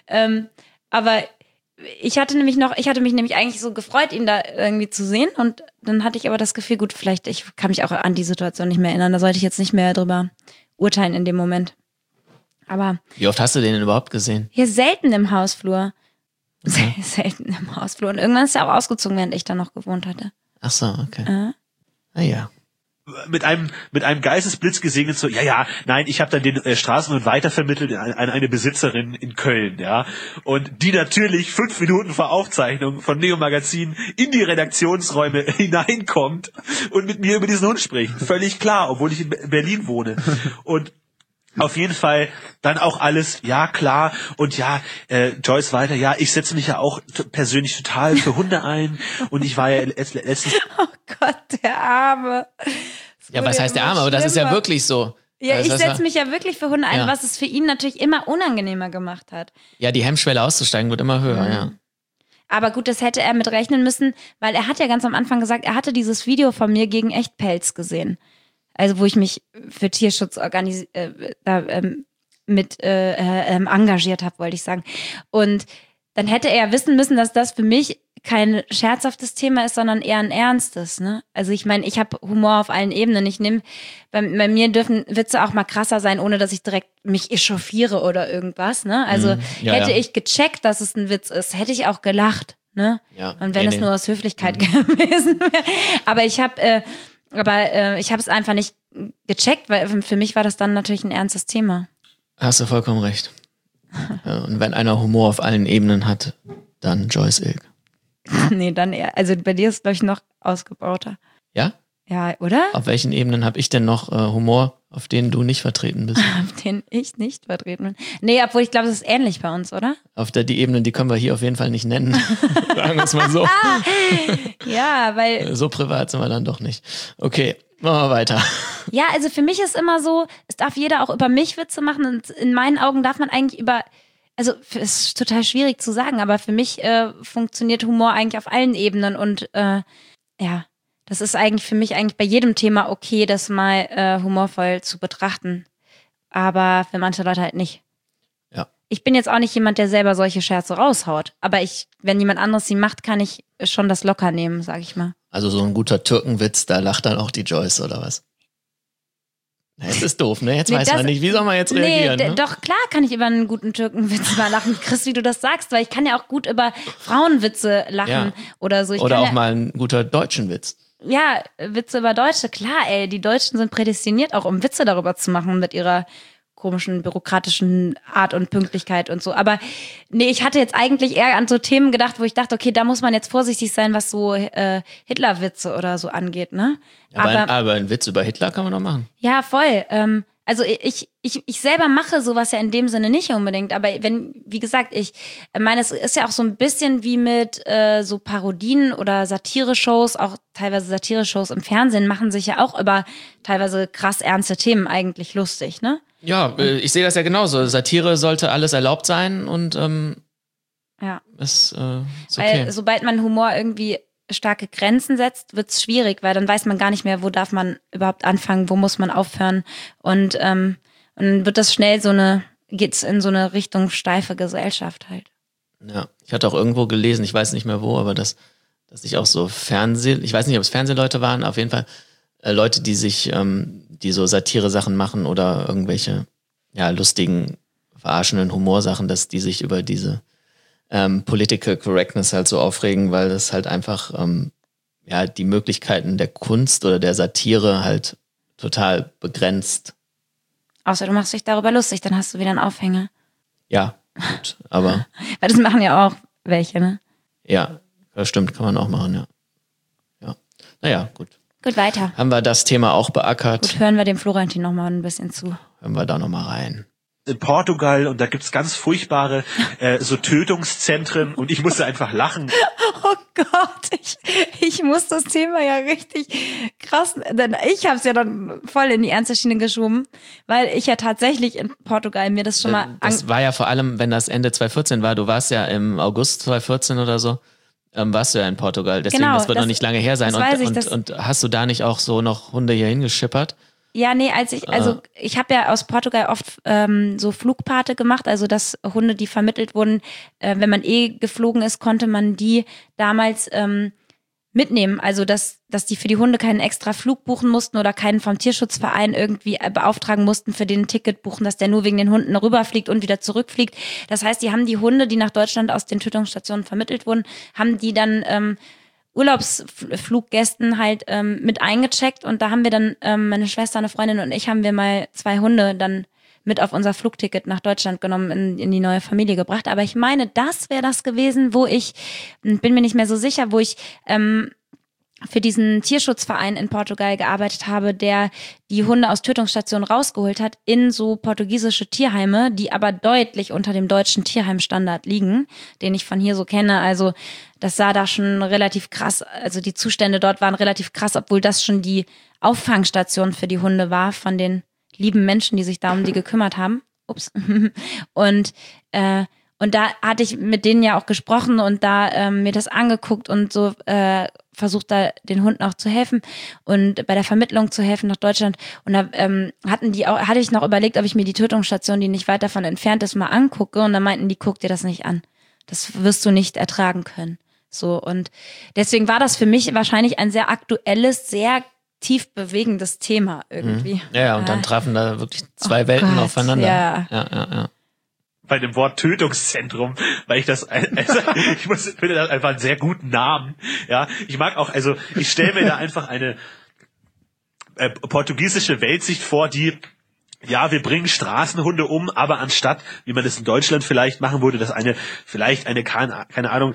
Aber ich hatte mich nämlich eigentlich so gefreut, ihn da irgendwie zu sehen und dann hatte ich aber das Gefühl, gut, vielleicht, ich kann mich auch an die Situation nicht mehr erinnern, da sollte ich jetzt nicht mehr drüber urteilen in dem Moment. Aber wie oft hast du den denn überhaupt gesehen? Hier selten im Hausflur. Okay. Selten im Hausflur. Und irgendwann ist er auch ausgezogen, während ich da noch gewohnt hatte. Ach so, okay. Ja. Mit einem Geistesblitz gesegnet so, nein, ich habe dann den Straßenhund weitervermittelt an eine Besitzerin in Köln, ja. Und die natürlich 5 Minuten vor Aufzeichnung von Neo Magazin in die Redaktionsräume hineinkommt und mit mir über diesen Hund spricht. Völlig klar, obwohl ich in Berlin wohne. Und auf jeden Fall dann auch alles, ja klar, und Joyce weiter, ich setze mich ja auch persönlich total für Hunde ein und ich war ja letztens... Oh Gott, der Arme. Ja, was heißt der Arme? Aber das ist ja wirklich so. Ja, also ich setze mich ja wirklich für Hunde ein, was es für ihn natürlich immer unangenehmer gemacht hat. Ja, die Hemmschwelle auszusteigen wird immer höher, ja. Aber gut, das hätte er mit rechnen müssen, weil er hat ja ganz am Anfang gesagt, er hatte dieses Video von mir gegen Echtpelz gesehen. Also wo ich mich für Tierschutz engagiert habe, wollte ich sagen. Und dann hätte er ja wissen müssen, dass das für mich kein scherzhaftes Thema ist, sondern eher ein ernstes. Ne? Also ich meine, ich habe Humor auf allen Ebenen. Ich nehme, bei mir dürfen Witze auch mal krasser sein, ohne dass ich direkt mich echauffiere oder irgendwas. Ne? Also hätte ich gecheckt, dass es ein Witz ist, hätte ich auch gelacht. Ne? Ja, und wenn es nur aus Höflichkeit gewesen wäre. Aber ich habe es einfach nicht gecheckt, weil für mich war das dann natürlich ein ernstes Thema. Hast du vollkommen recht. Und wenn einer Humor auf allen Ebenen hat, dann Joyce Ilk. Nee, dann eher. Also bei dir ist es, glaube ich, noch ausgebauter. Ja? Ja, oder? Auf welchen Ebenen habe ich denn noch Humor, auf denen du nicht vertreten bist? Auf denen ich nicht vertreten bin. Nee, obwohl ich glaube, das ist ähnlich bei uns, oder? Die Ebenen, die können wir hier auf jeden Fall nicht nennen. Sagen wir es mal so. Ja, weil... So privat sind wir dann doch nicht. Okay, machen wir weiter. Ja, also für mich ist immer so, es darf jeder auch über mich Witze machen und in meinen Augen darf man eigentlich also es ist total schwierig zu sagen, aber für mich funktioniert Humor eigentlich auf allen Ebenen und das ist eigentlich für mich eigentlich bei jedem Thema okay, das mal humorvoll zu betrachten. Aber für manche Leute halt nicht. Ja. Ich bin jetzt auch nicht jemand, der selber solche Scherze raushaut. Aber wenn jemand anderes sie macht, kann ich schon das locker nehmen, sag ich mal. Also so ein guter Türkenwitz, da lacht dann auch die Joyce, oder was? Es ist doof, ne? Jetzt weiß man nicht, wie soll man jetzt reagieren? Ne? Doch, klar kann ich über einen guten Türkenwitz mal lachen. Chris, wie du das sagst, weil ich kann ja auch gut über Frauenwitze lachen oder so. Oder auch mal einen guter deutschen Witz. Ja, Witze über Deutsche, klar, ey. Die Deutschen sind prädestiniert, auch um Witze darüber zu machen mit ihrer komischen, bürokratischen Art und Pünktlichkeit und so. Aber nee, ich hatte jetzt eigentlich eher an so Themen gedacht, wo ich dachte, okay, da muss man jetzt vorsichtig sein, was so Hitlerwitze oder so angeht, ne? Aber einen Witz über Hitler kann man doch machen. Ja, voll. Also ich selber mache sowas ja in dem Sinne nicht unbedingt, aber wie gesagt, ich meine, es ist ja auch so ein bisschen wie mit so Parodien oder Satire-Shows, auch teilweise Satire-Shows im Fernsehen machen sich ja auch über teilweise krass ernste Themen eigentlich lustig, ne? Ja, ich sehe das ja genauso. Satire sollte alles erlaubt sein und ja. ist okay. Weil sobald man Humor irgendwie starke Grenzen setzt, wird es schwierig, weil dann weiß man gar nicht mehr, wo darf man überhaupt anfangen, wo muss man aufhören. Und dann wird das schnell geht's in so eine Richtung steife Gesellschaft halt. Ja, ich hatte auch irgendwo gelesen, ich weiß nicht mehr wo, aber dass ich auch so ich weiß nicht, ob es Fernsehleute waren, auf jeden Fall Leute, die so Satire-Sachen machen oder irgendwelche lustigen, verarschenden Humorsachen, dass die sich über diese Political Correctness halt so aufregen, weil das halt einfach die Möglichkeiten der Kunst oder der Satire halt total begrenzt. Außer du machst dich darüber lustig, dann hast du wieder einen Aufhänger. Ja, gut, aber... Weil das machen ja auch welche, ne? Ja, das stimmt, kann man auch machen, ja. Naja, gut. Gut, weiter. Haben wir das Thema auch beackert. Gut, hören wir dem Florentin noch mal ein bisschen zu. Hören wir da noch mal rein. In Portugal und da gibt's ganz furchtbare so Tötungszentren und ich musste einfach lachen. Oh Gott, ich muss das Thema ja richtig krass, denn ich habe es ja dann voll in die ernste Schiene geschoben, weil ich ja tatsächlich in Portugal mir das schon mal... Das war ja vor allem, wenn das Ende 2014 war, du warst ja im August 2014 oder so, warst du ja in Portugal, deswegen das wird noch nicht lange her sein. Und hast du da nicht auch so noch Hunde hier hingeschippert? Ja, nee, ich habe ja aus Portugal oft so Flugpate gemacht, also dass Hunde, die vermittelt wurden, wenn man geflogen ist, konnte man die damals mitnehmen, also dass die für die Hunde keinen extra Flug buchen mussten oder keinen vom Tierschutzverein irgendwie beauftragen mussten für den Ticket buchen, dass der nur wegen den Hunden rüberfliegt und wieder zurückfliegt. Das heißt, die haben die Hunde, die nach Deutschland aus den Tötungsstationen vermittelt wurden, haben die dann Urlaubsfluggästen halt mit eingecheckt und da haben wir dann, meine Schwester, eine Freundin und ich, haben wir mal 2 Hunde dann mit auf unser Flugticket nach Deutschland genommen, in die neue Familie gebracht. Aber ich meine, das wäre das gewesen, wo ich, bin mir nicht mehr so sicher, wo ich für diesen Tierschutzverein in Portugal gearbeitet habe, der die Hunde aus Tötungsstationen rausgeholt hat in so portugiesische Tierheime, die aber deutlich unter dem deutschen Tierheimstandard liegen, den ich von hier so kenne. Also das sah da schon relativ krass, also die Zustände dort waren relativ krass, obwohl das schon die Auffangstation für die Hunde war von den lieben Menschen, die sich da um die gekümmert haben. Ups. Und da hatte ich mit denen ja auch gesprochen und da mir das angeguckt und so versucht, da den Hunden auch zu helfen und bei der Vermittlung zu helfen nach Deutschland. Und da hatte ich noch überlegt, ob ich mir die Tötungsstation, die nicht weit davon entfernt ist, mal angucke. Und dann meinten die, guck dir das nicht an. Das wirst du nicht ertragen können. So, und deswegen war das für mich wahrscheinlich ein sehr aktuelles, sehr tief bewegendes Thema irgendwie. Ja, und dann trafen da wirklich 2 Welten aufeinander. Ja. Bei dem Wort Tötungszentrum, weil ich das, finde das einfach einen sehr guten Namen. Ja, ich mag auch, also ich stelle mir da einfach eine portugiesische Weltsicht vor, die, ja, wir bringen Straßenhunde um, aber anstatt, wie man das in Deutschland vielleicht machen würde, dass eine keine Ahnung,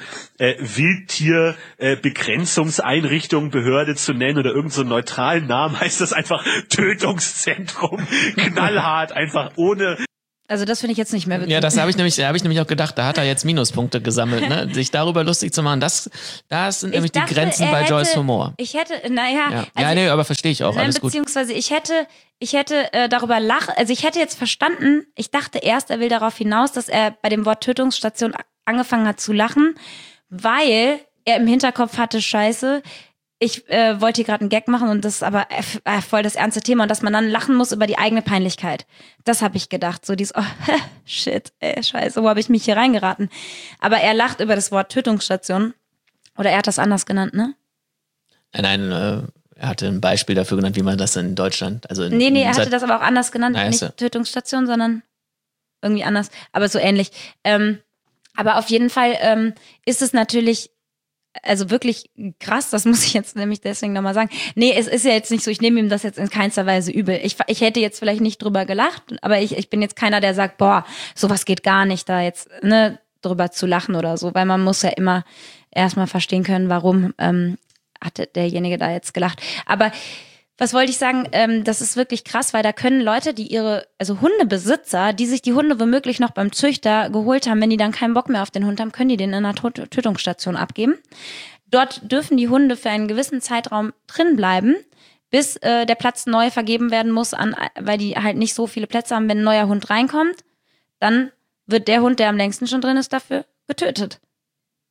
Wildtierbegrenzungseinrichtung, Behörde zu nennen oder irgend so einen neutralen Namen, heißt das einfach Tötungszentrum, knallhart, einfach ohne. Also das finde ich jetzt nicht mehr witzig. Ja, das habe ich nämlich auch gedacht, da hat er jetzt Minuspunkte gesammelt, ne? Sich darüber lustig zu machen, das sind nämlich die Grenzen bei Joyce Humor. Ich hätte, naja. Ja, nee, aber verstehe ich auch, alles gut. Beziehungsweise ich hätte darüber also ich hätte jetzt verstanden, ich dachte erst, er will darauf hinaus, dass er bei dem Wort Tötungsstation angefangen hat zu lachen, weil er im Hinterkopf hatte, scheiße, ich wollte hier gerade einen Gag machen und das ist aber voll das ernste Thema und dass man dann lachen muss über die eigene Peinlichkeit. Das habe ich gedacht. So dieses, shit, scheiße, wo habe ich mich hier reingeraten? Aber er lacht über das Wort Tötungsstation. Oder er hat das anders genannt, ne? Nein, er hatte ein Beispiel dafür genannt, wie man das in Deutschland, also Nee, er hatte das aber auch anders genannt. Nicht Tötungsstation, sondern irgendwie anders. Aber so ähnlich. Aber auf jeden Fall ist es natürlich also wirklich krass, das muss ich jetzt nämlich deswegen nochmal sagen. Nee, es ist ja jetzt nicht so, ich nehme ihm das jetzt in keinster Weise übel. Ich hätte jetzt vielleicht nicht drüber gelacht, aber ich bin jetzt keiner, der sagt, boah, sowas geht gar nicht, da jetzt drüber zu lachen oder so, weil man muss ja immer erstmal verstehen können, warum hat derjenige da jetzt gelacht. Aber was wollte ich sagen, das ist wirklich krass, weil da können Leute, die also Hundebesitzer, die sich die Hunde womöglich noch beim Züchter geholt haben, wenn die dann keinen Bock mehr auf den Hund haben, können die den in einer Tötungsstation abgeben. Dort dürfen die Hunde für einen gewissen Zeitraum drin bleiben, bis der Platz neu vergeben werden muss, weil die halt nicht so viele Plätze haben. Wenn ein neuer Hund reinkommt, dann wird der Hund, der am längsten schon drin ist, dafür getötet.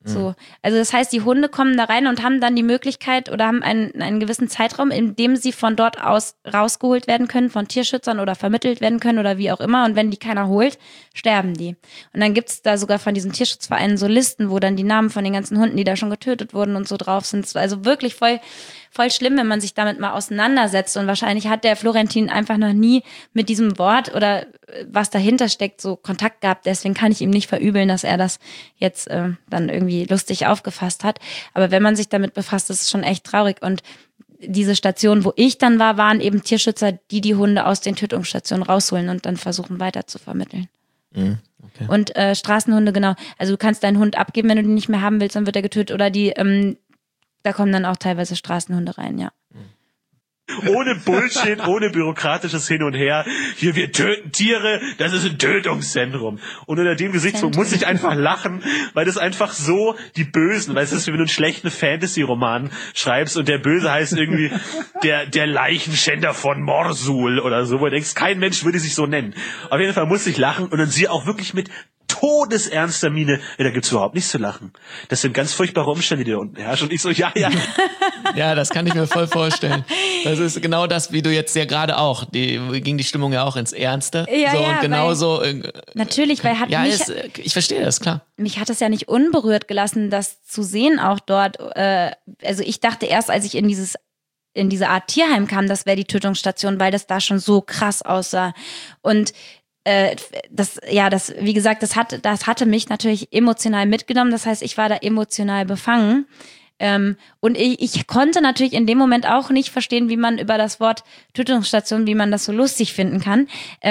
So. Also das heißt, die Hunde kommen da rein und haben dann die Möglichkeit oder haben einen gewissen Zeitraum, in dem sie von dort aus rausgeholt werden können, von Tierschützern oder vermittelt werden können oder wie auch immer. Und wenn die keiner holt, sterben die. Und dann gibt's da sogar von diesen Tierschutzvereinen so Listen, wo dann die Namen von den ganzen Hunden, die da schon getötet wurden und so drauf sind. Also wirklich voll schlimm, wenn man sich damit mal auseinandersetzt. Und wahrscheinlich hat der Florentin einfach noch nie mit diesem Wort oder was dahinter steckt, so Kontakt gehabt. Deswegen kann ich ihm nicht verübeln, dass er das jetzt dann irgendwie lustig aufgefasst hat. Aber wenn man sich damit befasst, ist es schon echt traurig. Und diese Station, wo ich dann war, waren eben Tierschützer, die Hunde aus den Tötungsstationen rausholen und dann versuchen weiter zu vermitteln. Okay. Und Straßenhunde, genau. Also du kannst deinen Hund abgeben, wenn du den nicht mehr haben willst, dann wird er getötet. Oder da kommen dann auch teilweise Straßenhunde rein, ja. Ohne Bullshit, ohne bürokratisches Hin und Her. Hier, wir töten Tiere, das ist ein Tötungszentrum. Und unter dem Gesichtspunkt muss ich einfach lachen, weil das einfach so die Bösen, weil es ist, wie wenn du einen schlechten Fantasy-Roman schreibst und der Böse heißt irgendwie der Leichenschänder von Morsul oder so, wo du denkst, kein Mensch würde sich so nennen. Auf jeden Fall muss ich lachen und dann sie auch wirklich mit todesernster Miene, da gibt's überhaupt nichts zu lachen. Das sind ganz furchtbare Umstände, die da unten herrschen. Und ich so, ja. Ja, das kann ich mir voll vorstellen. Das ist genau das, wie du jetzt ja gerade auch, ging die Stimmung ja auch ins Ernste. Ja, so, ja, und genauso. Natürlich, weil ich verstehe das, klar. Mich hat es ja nicht unberührt gelassen, das zu sehen auch dort. Also ich dachte erst, als ich in diese Art Tierheim kam, das wäre die Tötungsstation, weil das da schon so krass aussah. Und wie gesagt, das hatte mich natürlich emotional mitgenommen. Das heißt, ich war da emotional befangen. Und ich konnte natürlich in dem Moment auch nicht verstehen, wie man über das Wort Tötungsstation, wie man das so lustig finden kann.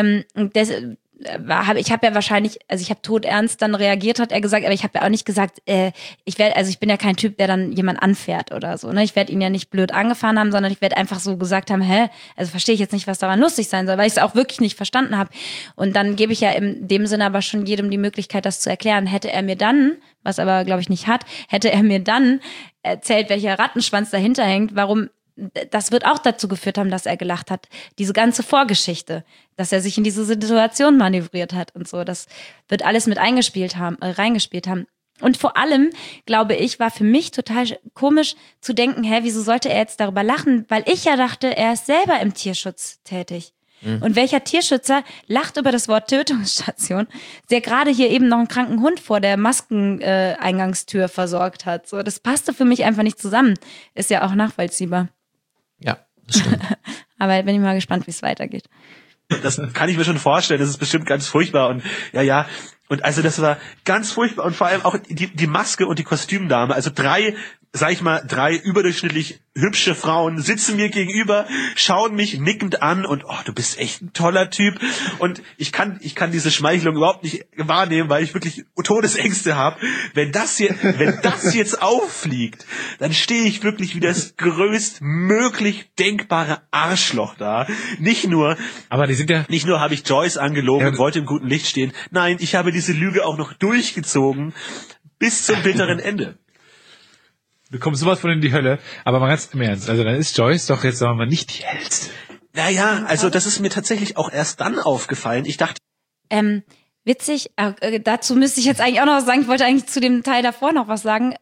Ich habe todernst dann reagiert, hat er gesagt, aber ich habe ja auch nicht gesagt, ich bin ja kein Typ, der dann jemand anfährt oder so, ne? Ich werde ihn ja nicht blöd angefahren haben, sondern ich werde einfach so gesagt haben, also verstehe ich jetzt nicht, was daran lustig sein soll, weil ich es auch wirklich nicht verstanden habe. Und dann gebe ich ja in dem Sinne aber schon jedem die Möglichkeit, das zu erklären. Hätte er mir dann, was aber glaube ich nicht hat, hätte er mir dann erzählt, welcher Rattenschwanz dahinter hängt, warum das wird auch dazu geführt haben, dass er gelacht hat. Diese ganze Vorgeschichte, dass er sich in diese Situation manövriert hat und so, das wird alles mit reingespielt haben. Und vor allem, glaube ich, war für mich total komisch zu denken, wieso sollte er jetzt darüber lachen? Weil ich ja dachte, er ist selber im Tierschutz tätig. Und welcher Tierschützer lacht über das Wort Tötungsstation, der gerade hier eben noch einen kranken Hund vor der Maskeneingangstür versorgt hat? So, das passte für mich einfach nicht zusammen. Ist ja auch nachvollziehbar. Ja, das stimmt. Aber bin ich mal gespannt, wie es weitergeht. Das kann ich mir schon vorstellen. Das ist bestimmt ganz furchtbar. Und ja. Und also das war ganz furchtbar. Und vor allem auch die Maske und die Kostümdame. Also drei überdurchschnittlich hübsche Frauen sitzen mir gegenüber, schauen mich nickend an und du bist echt ein toller Typ. Und ich kann diese Schmeichelung überhaupt nicht wahrnehmen, weil ich wirklich Todesängste habe. Wenn das jetzt auffliegt, dann stehe ich wirklich wie das größtmöglich denkbare Arschloch da. Nicht nur habe ich Joyce angelogen und wollte im guten Licht stehen. Nein, ich habe diese Lüge auch noch durchgezogen bis zum bitteren Ende. Du kommst sowas von in die Hölle, aber mal ganz im Ernst, also dann ist Joyce doch jetzt, sagen wir mal, nicht die hellste. Naja, also das ist mir tatsächlich auch erst dann aufgefallen. Ich dachte... Witzig, dazu müsste ich jetzt eigentlich auch noch was sagen, ich wollte eigentlich zu dem Teil davor noch was sagen.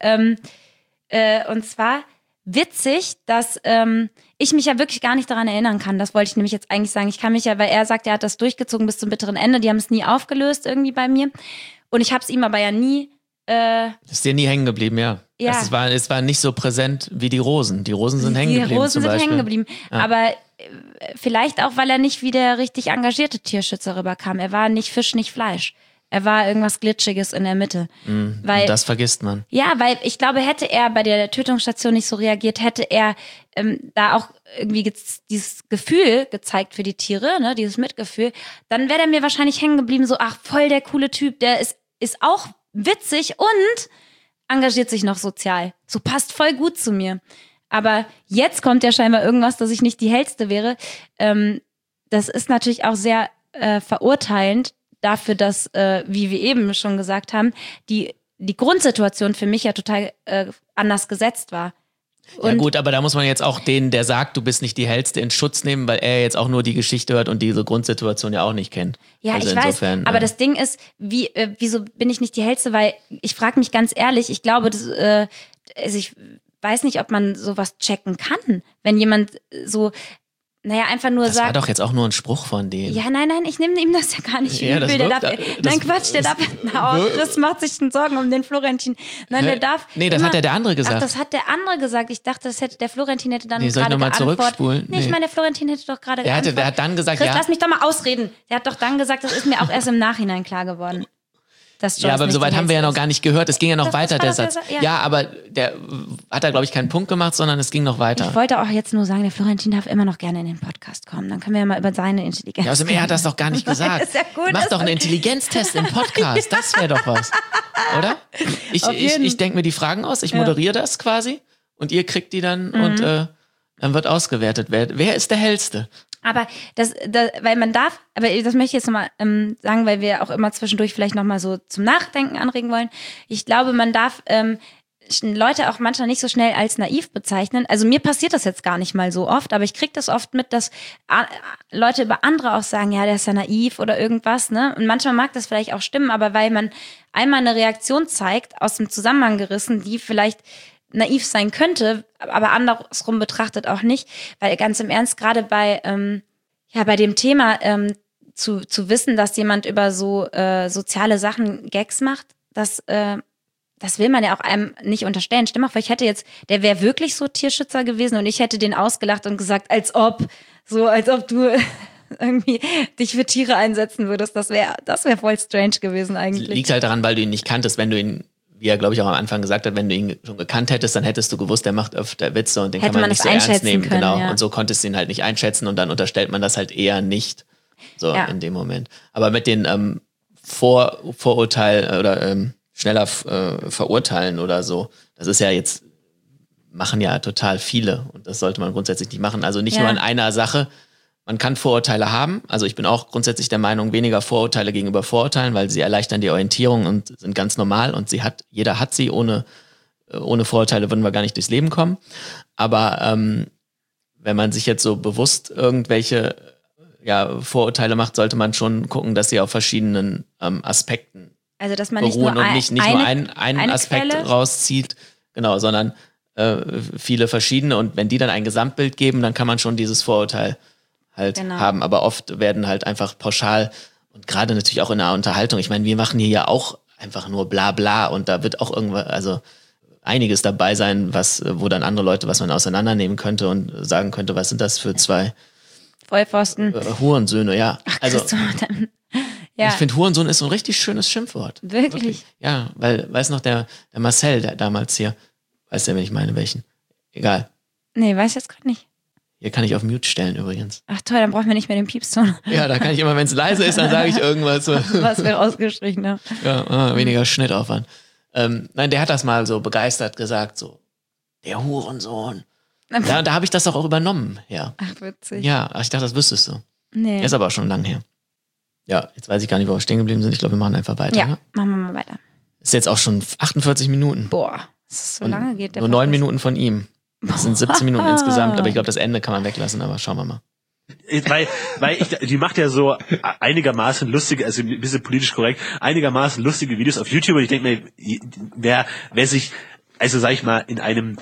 Und zwar witzig, dass ich mich ja wirklich gar nicht daran erinnern kann. Das wollte ich nämlich jetzt eigentlich sagen. Ich kann mich ja, weil er sagt, er hat das durchgezogen bis zum bitteren Ende, die haben es nie aufgelöst irgendwie bei mir. Und ich habe es ihm aber ja nie... Ist dir nie hängen geblieben, ja. Ja. Es war nicht so präsent wie die Rosen. Die Rosen sind hängen geblieben. Die Rosen zum sind Beispiel. hängen geblieben. Ja. Aber vielleicht auch, weil er nicht wie der richtig engagierte Tierschützer rüberkam. Er war nicht Fisch, nicht Fleisch. Er war irgendwas Glitschiges in der Mitte. Weil, das vergisst man. Ja, weil ich glaube, hätte er bei der Tötungsstation nicht so reagiert, hätte er da auch irgendwie dieses Gefühl gezeigt für die Tiere, ne, dieses Mitgefühl, dann wäre er mir wahrscheinlich hängen geblieben, so, ach, voll der coole Typ, der ist auch witzig und engagiert sich noch sozial. So passt voll gut zu mir. Aber jetzt kommt ja scheinbar irgendwas, dass ich nicht die Hellste wäre. Das ist natürlich auch sehr verurteilend dafür, dass, wie wir eben schon gesagt haben, die Grundsituation für mich ja total anders gesetzt war. Ja gut, aber da muss man jetzt auch den, der sagt, du bist nicht die Hellste, in Schutz nehmen, weil er jetzt auch nur die Geschichte hört und diese Grundsituation ja auch nicht kennt. Ja, also ich insofern, weiß, aber das Ding ist, wieso bin ich nicht die Hellste? Weil ich frage mich ganz ehrlich, ich glaube, also ich weiß nicht, ob man sowas checken kann, wenn jemand so, einfach nur das sagt. war doch jetzt auch nur ein Spruch von denen. Ja, nein, ich nehme ihm das ja gar nicht Ja, übel. das Quatsch, der darf. Das macht sich schon Sorgen um den Florentin. Nein, der darf. Nee, das hat ja der andere gesagt. Ach, das hat der andere gesagt. Ich dachte, der Florentin hätte dann soll ich gerade nochmal zurückspulen? Nee, ich meine, der Florentin hätte doch gerade geantwortet. Der hat dann gesagt, Chris, lass mich doch mal ausreden. Der hat doch dann gesagt, das ist mir auch erst im Nachhinein klar geworden. Ja, aber soweit haben wir ja noch gar nicht gehört. Es ging ja noch weiter, der Satz. Ja, aber der hat da, glaube ich, keinen Punkt gemacht, sondern es ging noch weiter. Ich wollte auch jetzt nur sagen, der Florentin darf immer noch gerne in den Podcast kommen. Dann können wir ja mal über seine Intelligenz Ja, außerdem, er hat das doch gar nicht gesagt. Ist ja gut, Mach doch einen Intelligenztest im Podcast. Das wäre doch was. Oder? Ich denke mir die Fragen aus, ich moderiere das quasi und ihr kriegt die dann und dann wird ausgewertet. Wer ist der Hellste? Aber weil man darf, aber das möchte ich jetzt nochmal sagen, weil wir auch immer zwischendurch vielleicht nochmal so zum Nachdenken anregen wollen. Ich glaube, man darf Leute auch manchmal nicht so schnell als naiv bezeichnen. Also mir passiert das jetzt gar nicht mal so oft, aber ich kriege das oft mit, dass Leute über andere auch sagen, ja, der ist ja naiv oder irgendwas, ne? Und manchmal mag das vielleicht auch stimmen, aber weil man einmal eine Reaktion zeigt, aus dem Zusammenhang gerissen, die vielleicht naiv sein könnte, aber andersrum betrachtet auch nicht, weil ganz im Ernst, gerade bei dem Thema zu wissen, dass jemand über so soziale Sachen Gags macht, das will man ja auch einem nicht unterstellen. Stell mal vor, der wäre wirklich so Tierschützer gewesen und ich hätte den ausgelacht und gesagt, als ob du irgendwie dich für Tiere einsetzen würdest. Das wäre voll strange gewesen eigentlich. Liegt halt daran, weil du ihn nicht kanntest, wenn du ihn, wie er, glaube ich, auch am Anfang gesagt hat, wenn du ihn schon gekannt hättest, dann hättest du gewusst, der macht öfter Witze und den kann man nicht so ernst nehmen. Können, genau. Ja. Und so konntest du ihn halt nicht einschätzen und dann unterstellt man das halt eher nicht so in dem Moment. Aber mit den Vorurteil oder schneller verurteilen oder so, das ist ja jetzt, machen ja total viele und das sollte man grundsätzlich nicht machen. Also nicht nur an einer Sache. Man kann Vorurteile haben. Also ich bin auch grundsätzlich der Meinung, weniger Vorurteile gegenüber Vorurteilen, weil sie erleichtern die Orientierung und sind ganz normal und jeder hat sie. Ohne Vorurteile würden wir gar nicht durchs Leben kommen. Aber wenn man sich jetzt so bewusst irgendwelche Vorurteile macht, sollte man schon gucken, dass sie auf verschiedenen Aspekten also dass man beruhen und nicht nur einen Aspekt Quelle rauszieht, genau, sondern viele verschiedene. Und wenn die dann ein Gesamtbild geben, dann kann man schon dieses Vorurteil halt haben, aber oft werden halt einfach pauschal und gerade natürlich auch in der Unterhaltung, ich meine, wir machen hier ja auch einfach nur bla bla und da wird auch irgendwas, also einiges dabei sein, wo dann andere Leute, was man auseinandernehmen könnte und sagen könnte, was sind das für zwei Vollpfosten. Hurensöhne, ja. Ach, also ja. Ich finde, Hurensohn ist so ein richtig schönes Schimpfwort. Wirklich? Ja, weil, weiß noch, der Marcel, der damals hier, weiß der, wenn ich meine, welchen? Egal. Nee, weiß jetzt gerade nicht. Hier kann ich auf Mute stellen übrigens. Ach toll, dann brauchen wir nicht mehr den Piepston. Ja, da kann ich immer, wenn es leise ist, dann sage ich irgendwas. Was wir rausgestrichen haben. Ja, weniger Schnittaufwand. Nein, der hat das mal so begeistert gesagt, so, der Hurensohn. Da habe ich das doch auch übernommen, ja. Ach, witzig. Ja, ich dachte, das wüsstest du. Nee. Ist aber auch schon lang her. Ja, jetzt weiß ich gar nicht, wo wir stehen geblieben sind. Ich glaube, wir machen einfach weiter. Ja, ne? machen wir mal weiter. Ist jetzt auch schon 48 Minuten. Boah, dass es so Und lange geht. Nur 9 Minuten von ihm. Das sind 17 Minuten insgesamt, aber ich glaube, das Ende kann man weglassen, aber schauen wir mal. Die macht ja so einigermaßen lustige, also ein bisschen politisch korrekt, einigermaßen lustige Videos auf YouTube und ich denke mir, wer sich, also sag ich mal, in einem,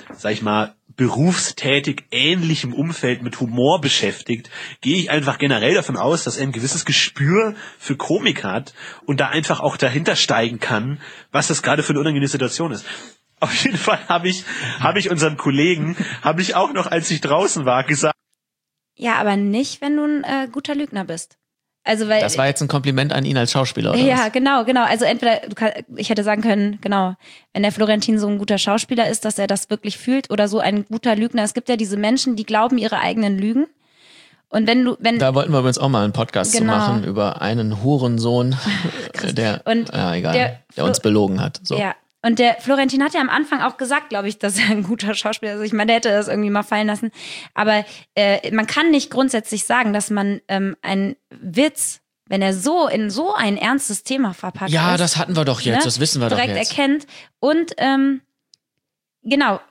berufstätig ähnlichem Umfeld mit Humor beschäftigt, gehe ich einfach generell davon aus, dass er ein gewisses Gespür für Komik hat und da einfach auch dahinter steigen kann, was das gerade für eine unangenehme Situation ist. Auf jeden Fall habe ich unseren Kollegen, auch noch, als ich draußen war, gesagt. Ja, aber nicht, wenn du ein guter Lügner bist. Also, weil, das war jetzt ein Kompliment an ihn als Schauspieler, oder ja, was? Genau. Also entweder, ich hätte sagen können, genau, wenn der Florentin so ein guter Schauspieler ist, dass er das wirklich fühlt oder so ein guter Lügner. Es gibt ja diese Menschen, die glauben ihre eigenen Lügen. Und da wollten wir übrigens auch mal einen Podcast zu machen über einen Hurensohn, der uns belogen hat. So. Ja. Und der Florentin hat ja am Anfang auch gesagt, glaube ich, dass er ein guter Schauspieler ist. Ich meine, der hätte das irgendwie mal fallen lassen. Aber man kann nicht grundsätzlich sagen, dass man einen Witz, wenn er so in so ein ernstes Thema verpackt ist. Ja, das hatten wir doch jetzt, das wissen wir doch jetzt. Direkt erkennt. Und genau,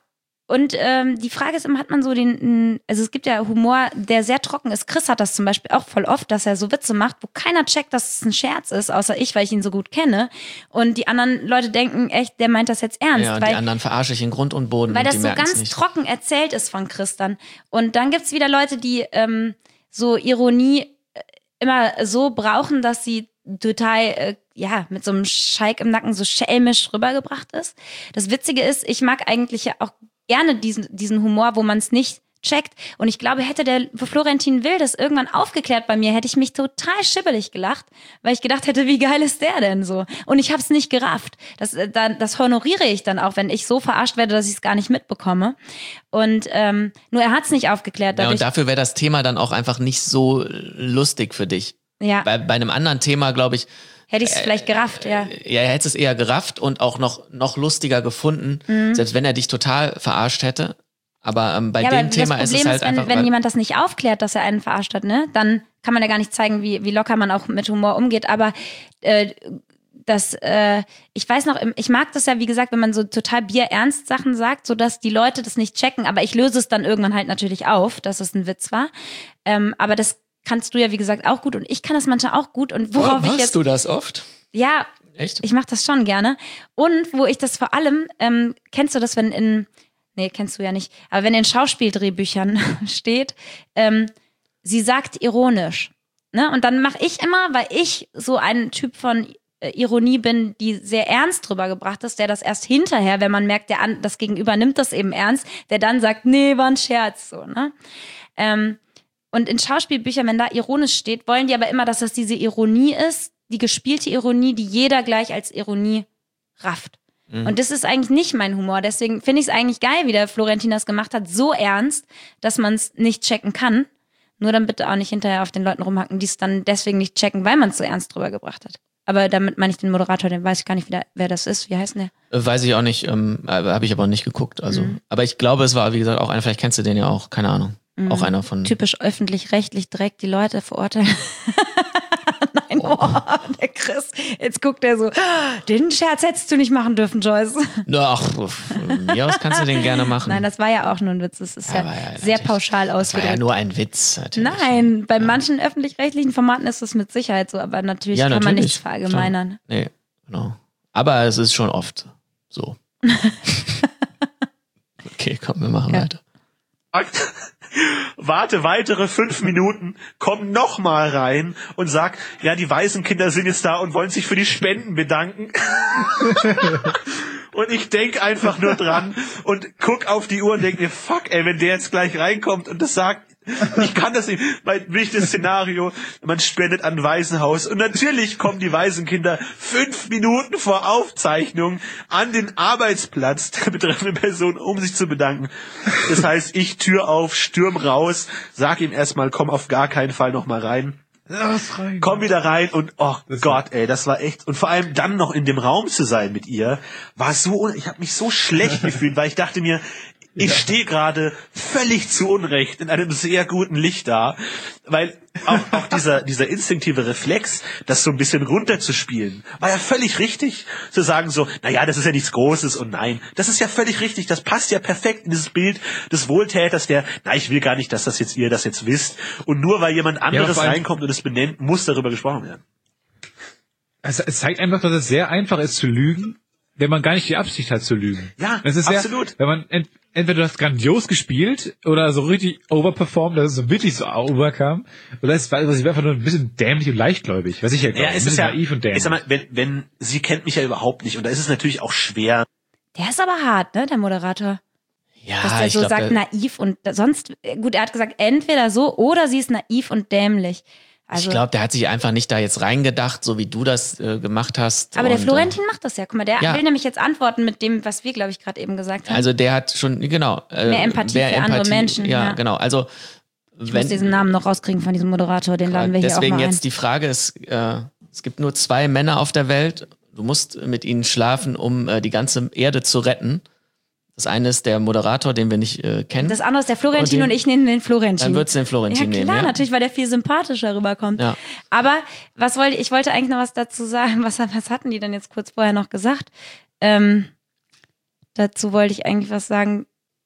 Und die Frage ist immer, hat man so also es gibt ja Humor, der sehr trocken ist. Chris hat das zum Beispiel auch voll oft, dass er so Witze macht, wo keiner checkt, dass es ein Scherz ist, außer ich, weil ich ihn so gut kenne. Und die anderen Leute denken echt, der meint das jetzt ernst. Ja, und weil, die anderen verarsche ich in Grund und Boden. weil und das die so merken's ganz nicht. trocken erzählt ist von Chris dann. Und dann gibt's wieder Leute, die so Ironie immer so brauchen, dass sie total, mit so einem Schalk im Nacken so schelmisch rübergebracht ist. Das Witzige ist, ich mag eigentlich ja auch gerne diesen Humor, wo man es nicht checkt. Und ich glaube, hätte der Florentin Will das irgendwann aufgeklärt bei mir, hätte ich mich total schibbelig gelacht, weil ich gedacht hätte, wie geil ist der denn so? Und ich habe es nicht gerafft. Das honoriere ich dann auch, wenn ich so verarscht werde, dass ich es gar nicht mitbekomme. Und nur er hat es nicht aufgeklärt. Ja, und dafür wäre das Thema dann auch einfach nicht so lustig für dich. Ja. Bei einem anderen Thema, glaube ich, Hätte ich es vielleicht gerafft, ja. Ja, er hätte es eher gerafft und auch noch lustiger gefunden, selbst wenn er dich total verarscht hätte. Aber bei dem Thema ist es halt einfach... Wenn jemand das nicht aufklärt, dass er einen verarscht hat, ne, dann kann man ja gar nicht zeigen, wie locker man auch mit Humor umgeht. Aber ich weiß noch, ich mag das ja, wie gesagt, wenn man so total bierernst Sachen sagt, sodass die Leute das nicht checken. Aber ich löse es dann irgendwann halt natürlich auf, dass es ein Witz war. Aber das kannst du ja, wie gesagt, auch gut und ich kann das manchmal auch gut. Und worauf ich jetzt... Machst du das oft? Ja, echt? Ich mache das schon gerne. Und wo ich das vor allem, kennst du das, nee, kennst du ja nicht, aber wenn in Schauspieldrehbüchern steht, sie sagt ironisch. Ne? Und dann mache ich immer, weil ich so ein Typ von Ironie bin, die sehr ernst drüber gebracht ist, der das erst hinterher, wenn man merkt, das Gegenüber nimmt das eben ernst, der dann sagt, nee, war ein Scherz. So, ne? Und in Schauspielbüchern, wenn da ironisch steht, wollen die aber immer, dass das diese Ironie ist, die gespielte Ironie, die jeder gleich als Ironie rafft. Und das ist eigentlich nicht mein Humor. Deswegen finde ich es eigentlich geil, wie der Florentin das gemacht hat, so ernst, dass man es nicht checken kann. Nur dann bitte auch nicht hinterher auf den Leuten rumhacken, die es dann deswegen nicht checken, weil man es so ernst drüber gebracht hat. Aber damit meine ich den Moderator, den weiß ich gar nicht, wer das ist. Wie heißt der? Weiß ich auch nicht, habe ich aber nicht geguckt. Also, aber ich glaube, es war, wie gesagt, auch einer, vielleicht kennst du den ja auch, keine Ahnung. Auch einer von... Typisch öffentlich-rechtlich direkt die Leute verurteilen. Nein, der Chris. Jetzt guckt er so, den Scherz hättest du nicht machen dürfen, Joyce. Ach, von mir aus kannst du den gerne machen. Nein, das war ja auch nur ein Witz. Das ist ja sehr pauschal ausgedrückt. Das war ja nur ein Witz. Natürlich. Nein, bei manchen öffentlich-rechtlichen Formaten ist das mit Sicherheit so, aber natürlich kann man nichts verallgemeinern. Schon. Nee, genau. Aber es ist schon oft so. Okay, komm, wir machen weiter. Warte weitere 5 Minuten, komm nochmal rein und sag, ja, die Waisenkinder sind jetzt da und wollen sich für die Spenden bedanken. Und ich denk einfach nur dran und guck auf die Uhr und denk mir, fuck, ey, wenn der jetzt gleich reinkommt und das sagt, ich kann das nicht, mein wichtiges Szenario, man spendet an ein Waisenhaus und natürlich kommen die Waisenkinder 5 Minuten vor Aufzeichnung an den Arbeitsplatz der betreffenden Person, um sich zu bedanken. Das heißt, ich Tür auf, stürm raus, sag ihm erstmal, komm auf gar keinen Fall noch mal rein. Komm wieder rein und oh Gott, ey, das war echt, und vor allem dann noch in dem Raum zu sein mit ihr, war so, ich habe mich so schlecht gefühlt, weil ich dachte mir, ich stehe gerade völlig zu Unrecht in einem sehr guten Licht da, weil auch dieser instinktive Reflex, das so ein bisschen runterzuspielen, war ja völlig richtig, zu sagen so, naja, das ist ja nichts Großes und nein, das ist ja völlig richtig, das passt ja perfekt in dieses Bild des Wohltäters, ich will gar nicht, dass ihr das jetzt wisst, und nur weil jemand anderes reinkommt und es benennt, muss darüber gesprochen werden. Also es zeigt einfach, dass es sehr einfach ist zu lügen, wenn man gar nicht die Absicht hat zu lügen. Ja, das ist absolut. Wenn man entweder du hast grandios gespielt oder so richtig overperformed, dass es so wirklich so overkam, oder es war einfach nur ein bisschen dämlich und leichtgläubig, was ich ja glaube, es ist ja naiv und dämlich. Ich sag mal, wenn sie kennt mich ja überhaupt nicht und da ist es natürlich auch schwer. Der ist aber hart, ne, der Moderator. Ja, dass der so sagt, naiv und sonst, gut, er hat gesagt, entweder so oder sie ist naiv und dämlich. Also, ich glaube, der hat sich einfach nicht da jetzt reingedacht, so wie du das gemacht hast. Aber der Florentin macht das ja. Guck mal, der will nämlich jetzt antworten mit dem, was wir, glaube ich, gerade eben gesagt haben. Also der hat schon, genau. Mehr Empathie für andere Menschen. Ja, genau. Also ich muss diesen Namen noch rauskriegen von diesem Moderator, den laden wir hier auch mal ein. Deswegen jetzt die Frage ist, es gibt nur 2 Männer auf der Welt. Du musst mit ihnen schlafen, um die ganze Erde zu retten. Das eine ist der Moderator, den wir nicht kennen. Das andere ist der Florentin und ich nehme den Florentin. Dann würdest du den Florentin nehmen, ja? Natürlich, weil der viel sympathischer rüberkommt. Ja. Aber ich wollte eigentlich noch was dazu sagen. Was hatten die denn jetzt kurz vorher noch gesagt? Dazu wollte ich eigentlich was sagen.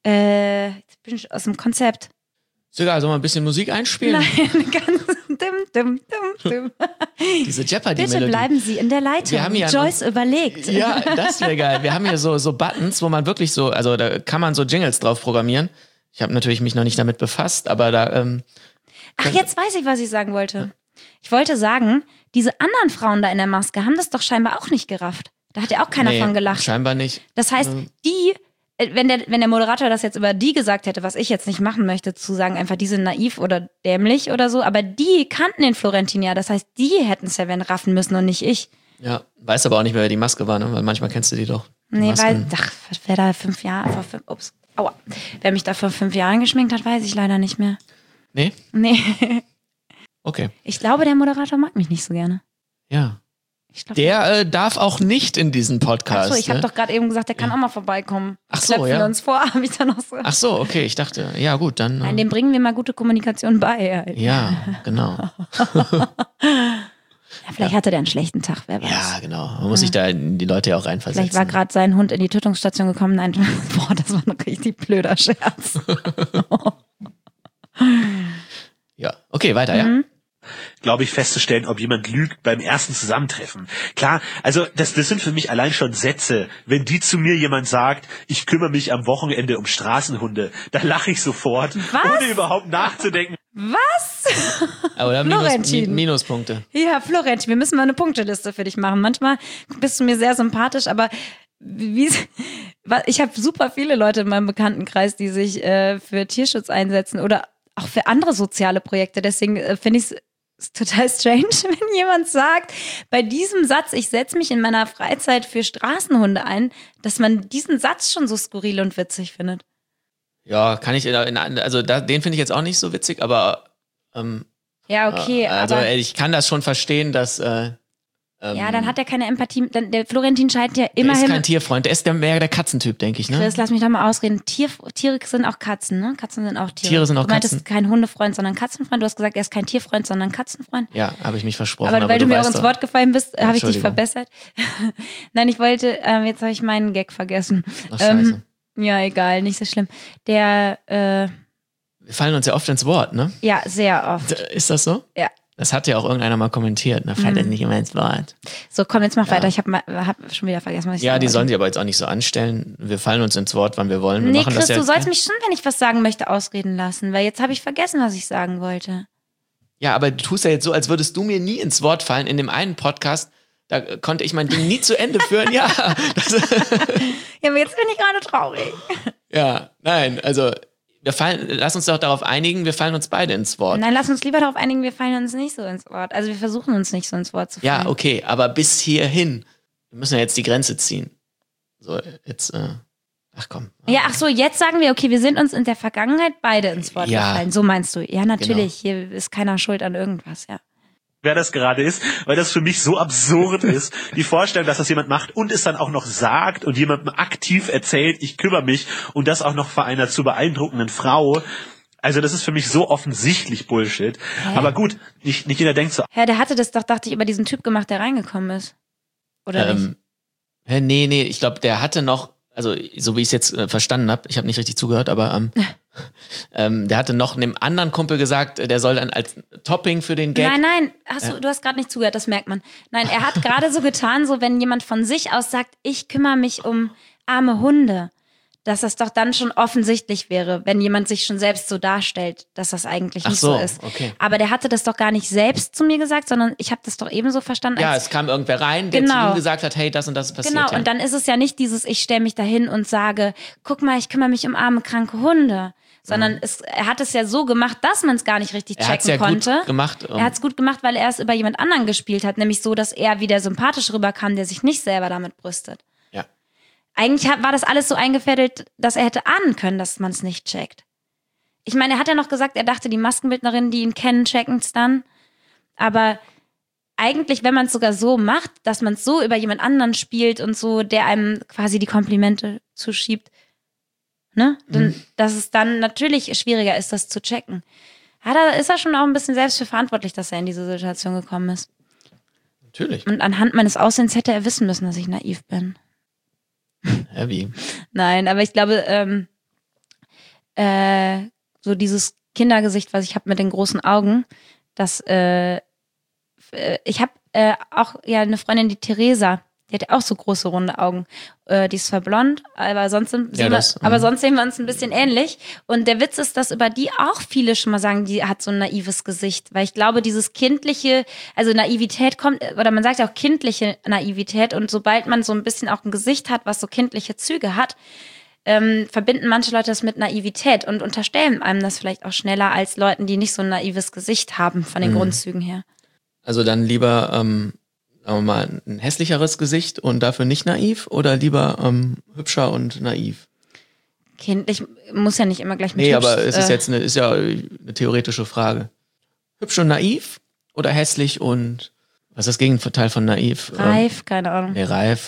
Jetzt bin ich aus dem Konzept. Ist egal, soll mal ein bisschen Musik einspielen? Nein, ganz dim. Diese Jeopardy-Melodie. Bitte bleiben Sie in der Leitung. Wir haben hier Joyce überlegt. Ja, das wäre geil. Wir haben hier so Buttons, wo man wirklich so, also da kann man so Jingles drauf programmieren. Ich habe natürlich mich noch nicht damit befasst, aber da... Ach, jetzt weiß ich, was ich sagen wollte. Ich wollte sagen, diese anderen Frauen da in der Maske haben das doch scheinbar auch nicht gerafft. Da hat ja auch keiner von gelacht. Scheinbar nicht. Das heißt, wenn der Moderator das jetzt über die gesagt hätte, was ich jetzt nicht machen möchte, zu sagen, einfach die sind naiv oder dämlich oder so, aber die kannten den Florentin ja. Das heißt, die hätten es ja raffen müssen und nicht ich. Ja, weiß aber auch nicht mehr, wer die Maske war, ne? Weil manchmal kennst du die doch. Nee, weil, wer da 5 Jahre, wer mich da vor 5 Jahren geschminkt hat, weiß ich leider nicht mehr. Nee? Nee. Okay. Ich glaube, der Moderator mag mich nicht so gerne. Ja. Ich glaub, Der darf auch nicht in diesen Podcast. Achso, ich habe ne? doch gerade eben gesagt, der kann auch mal vorbeikommen. Ach so, Klopfen ja. wir uns vor, habe ich dann noch so. Ach so, okay, ich dachte, ja gut, dann... Nein, dem bringen wir mal gute Kommunikation bei. ja, genau. Ja, vielleicht hatte der einen schlechten Tag, wer weiß. Ja, genau. Man muss sich da in die Leute ja auch reinversetzen. Vielleicht war gerade sein Hund in die Tötungsstation gekommen. Nein, boah, das war ein richtig blöder Scherz. Ja, okay, weiter, ja. Glaube ich, festzustellen, ob jemand lügt beim ersten Zusammentreffen. Klar, also das sind für mich allein schon Sätze. Wenn die zu mir jemand sagt, ich kümmere mich am Wochenende um Straßenhunde, dann lache ich sofort, ohne überhaupt nachzudenken. Was? Oder Florentin. Minuspunkte. Ja, Florentin, wir müssen mal eine Punkteliste für dich machen. Manchmal bist du mir sehr sympathisch, aber ich habe super viele Leute in meinem Bekanntenkreis, die sich für Tierschutz einsetzen oder auch für andere soziale Projekte. Deswegen finde ich es total strange, wenn jemand sagt, bei diesem Satz, ich setze mich in meiner Freizeit für Straßenhunde ein, dass man diesen Satz schon so skurril und witzig findet. Ja, kann ich, den finde ich jetzt auch nicht so witzig, aber Ja, okay, also aber ich kann das schon verstehen, dass ja, dann hat er keine Empathie. Der Florentin scheint ja der ist immerhin. kein Tierfreund, der ist mehr der Katzentyp, denke ich, ne? Chris, lass mich doch mal ausreden. Tiere sind auch Katzen, ne? Katzen sind auch Tiere. Tiere sind auch du meintest Katzen. kein Hundefreund, sondern Katzenfreund. Du hast gesagt, er ist kein Tierfreund, sondern Katzenfreund. Ja, habe ich mich versprochen. Aber weil du mir auch weißt ins doch. Wort gefallen bist, habe ich dich Entschuldigung. verbessert. Nein, ich wollte, jetzt habe ich meinen Gag vergessen. Ach, scheiße. Ja, egal, nicht so schlimm. Der, Wir fallen uns ja oft ins Wort, ne? ja, sehr oft. Ist das so? Ja. Das hat ja auch irgendeiner mal kommentiert, ne? Fällt nicht immer ins Wort. So, komm, jetzt mach weiter. Ich hab schon wieder vergessen, was ich Ja, sagen die wollte. sollen sich aber jetzt auch nicht so anstellen. Wir fallen uns ins Wort, wann wir wollen. Wir Nee, machen Chris, das ja, du sollst mich schon, wenn ich was sagen möchte, ausreden lassen, weil jetzt habe ich vergessen, was ich sagen wollte. Ja, aber du tust ja jetzt so, als würdest du mir nie ins Wort fallen. In dem einen Podcast, da konnte ich mein Ding nie zu Ende führen. Ja, Ja, aber jetzt bin ich gerade traurig. ja, nein, also lass uns doch darauf einigen, wir fallen uns beide ins Wort. Nein, lass uns lieber darauf einigen, wir fallen uns nicht so ins Wort. Also wir versuchen uns nicht so ins Wort zu fallen. Ja, okay, aber bis hierhin. Wir müssen ja jetzt die Grenze ziehen. So, jetzt, ach komm. Ja, ach so, jetzt sagen wir, okay, wir sind uns in der Vergangenheit beide ins Wort Ja. gefallen. So meinst du. Ja, natürlich. Hier ist keiner schuld an irgendwas, ja. Wer das gerade ist, weil das für mich so absurd ist, die Vorstellung, dass das jemand macht und es dann auch noch sagt und jemandem aktiv erzählt, ich kümmere mich und das auch noch vor einer zu beeindruckenden Frau. Also das ist für mich so offensichtlich Bullshit. Aber gut, nicht jeder denkt so. Ja, der hatte das doch, dachte ich, über diesen Typ gemacht, der reingekommen ist. Oder nicht? Nee, ich glaube, der hatte noch, also so wie ich es jetzt verstanden habe, ich habe nicht richtig zugehört, aber der hatte noch einem anderen Kumpel gesagt, der soll dann als Topping für den Gag. Nein, du hast gerade nicht zugehört, das merkt man. Nein, er hat gerade so getan, so wenn jemand von sich aus sagt, ich kümmere mich um arme Hunde, dass das doch dann schon offensichtlich wäre, wenn jemand sich schon selbst so darstellt, dass das eigentlich nicht so ist. Okay. Aber der hatte das doch gar nicht selbst zu mir gesagt, sondern ich habe das doch ebenso verstanden. Ja, als es kam irgendwer rein, der Genau. zu ihm gesagt hat, hey, das und das ist passiert. Genau, ja. und dann ist es ja nicht dieses, ich stelle mich dahin und sage, guck mal, ich kümmere mich um arme, kranke Hunde. Sondern er hat es ja so gemacht, dass man es gar nicht richtig er hat's checken ja konnte. gut gemacht. Er hat es gut gemacht, weil er es über jemand anderen gespielt hat. Nämlich so, dass er wieder sympathisch rüberkam, der sich nicht selber damit brüstet. Ja. Eigentlich war das alles so eingefädelt, dass er hätte ahnen können, dass man es nicht checkt. Ich meine, er hat ja noch gesagt, er dachte, die Maskenbildnerinnen, die ihn kennen, checken es dann. Aber eigentlich, wenn man es sogar so macht, dass man es so über jemand anderen spielt und so, der einem quasi die Komplimente zuschiebt, ne? Dass es dann natürlich schwieriger ist, das zu checken. Ja, da ist er schon auch ein bisschen selbst für verantwortlich, dass er in diese Situation gekommen ist. Natürlich. Und anhand meines Aussehens hätte er wissen müssen, dass ich naiv bin. Ja, wie? Nein, aber ich glaube, so dieses Kindergesicht, was ich habe mit den großen Augen, das ich habe auch eine Freundin, die Theresa, die hat ja auch so große runde Augen. Die ist zwar blond, aber sonst sehen wir uns ein bisschen ähnlich. Und der Witz ist, dass über die auch viele schon mal sagen, die hat so ein naives Gesicht. Weil ich glaube, dieses kindliche, also Naivität kommt, oder man sagt ja auch kindliche Naivität. Und sobald man so ein bisschen auch ein Gesicht hat, was so kindliche Züge hat, verbinden manche Leute das mit Naivität und unterstellen einem das vielleicht auch schneller als Leuten, die nicht so ein naives Gesicht haben von den Grundzügen her. Also dann lieber, sagen wir mal, ein hässlicheres Gesicht und dafür nicht naiv oder lieber hübscher und naiv? Kindlich muss ja nicht immer gleich mit Nee, hübsch, aber es ist ja eine theoretische Frage. Hübsch und naiv oder hässlich und was ist das Gegenteil von naiv? Reif, keine Ahnung. Nee, reif.